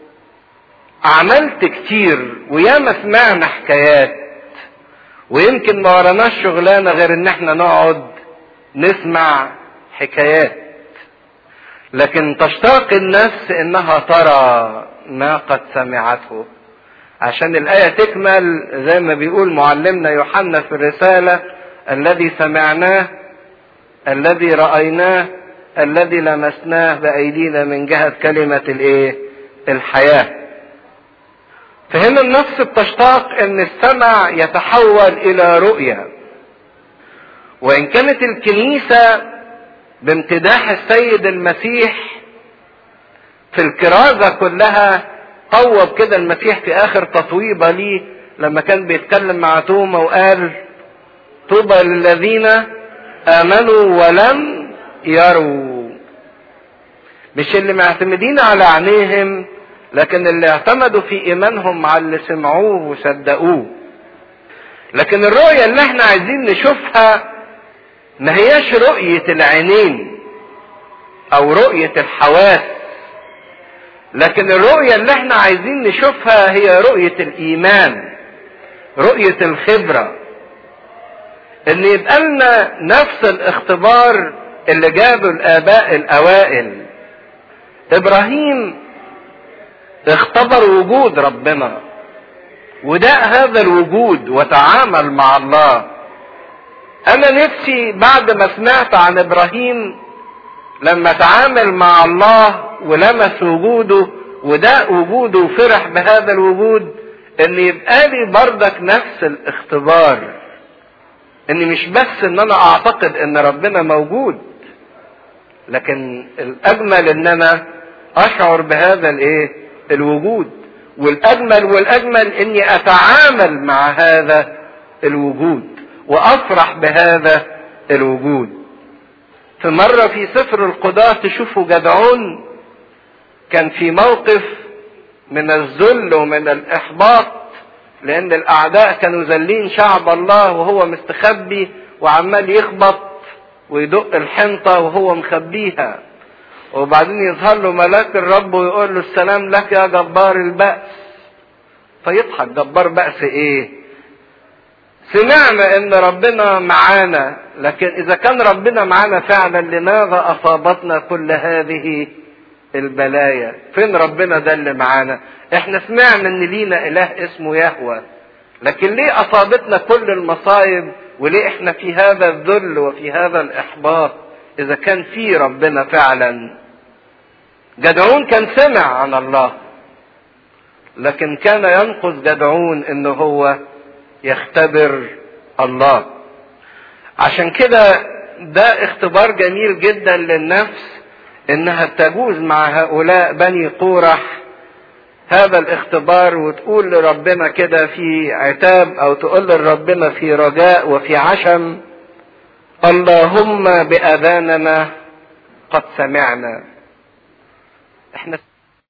S1: عملت كتير وياما سمعنا حكايات، ويمكن ما وراناش شغلانه غير ان احنا نقعد نسمع حكايات. لكن تشتاق النفس انها ترى ما قد سمعته، عشان الآية تكمل زي ما بيقول معلمنا يوحنا في الرسالة الذي سمعناه الذي رأيناه الذي لمسناه بأيدينا من جهة كلمة الحياة. فهنا النفس بتشتاق ان السمع يتحول الى رؤية. وان كانت الكنيسة بامتداح السيد المسيح في الكرازة كلها، طوب كده المسيح في اخر تطويبة ليه لما كان بيتكلم مع توما وقال طوبى للذين امنوا ولم يروا. مش اللي معتمدين على عينيهم، لكن اللي اعتمدوا في ايمانهم على اللي سمعوه وصدقوه. لكن الرؤية اللي احنا عايزين نشوفها ما هياش رؤية العينين او رؤية الحواس، لكن الرؤية اللي احنا عايزين نشوفها هي رؤية الايمان، رؤية الخبرة، ان يبقى لنا نفس الاختبار اللي جابه الاباء الاوائل. ابراهيم اختبر وجود ربنا وداء هذا الوجود وتعامل مع الله. انا نفسي بعد ما سمعت عن ابراهيم لما تعامل مع الله ولمس وجوده وده وجوده وفرح بهذا الوجود، ان يبقى لي بردك نفس الاختبار، ان مش بس ان انا اعتقد ان ربنا موجود، لكن الاجمل ان انا اشعر بهذا الوجود، والاجمل اني اتعامل مع هذا الوجود وافرح بهذا الوجود. في مرة في سفر القضاة تشوفوا جدعون كان في موقف من الذل ومن الاحباط، لان الاعداء كانوا ذلين شعب الله وهو مستخبي وعمال يخبط ويدق الحنطة وهو مخبيها، وبعدين يظهر له ملاك الرب ويقول له السلام لك يا جبار البأس. فيضحك، جبار بأس ايه؟ سمعنا ان ربنا معانا، لكن اذا كان ربنا معانا فعلا لماذا اصابتنا كل هذه البلايا؟ فين ربنا ده اللي معانا؟ احنا سمعنا ان لينا اله اسمه يهوه، لكن ليه اصابتنا كل المصايب؟ وليه احنا في هذا الذل وفي هذا الاحباط اذا كان في ربنا فعلا؟ جدعون كان سمع عن الله، لكن كان ينقص جدعون انه هو يختبر الله. عشان كده ده اختبار جميل جدا للنفس انها تجوز مع هؤلاء بني قورح هذا الاختبار، وتقول لربنا كده في عتاب او تقول لربنا في رجاء وفي عشم: اللهم بأذاننا قد سمعنا. احنا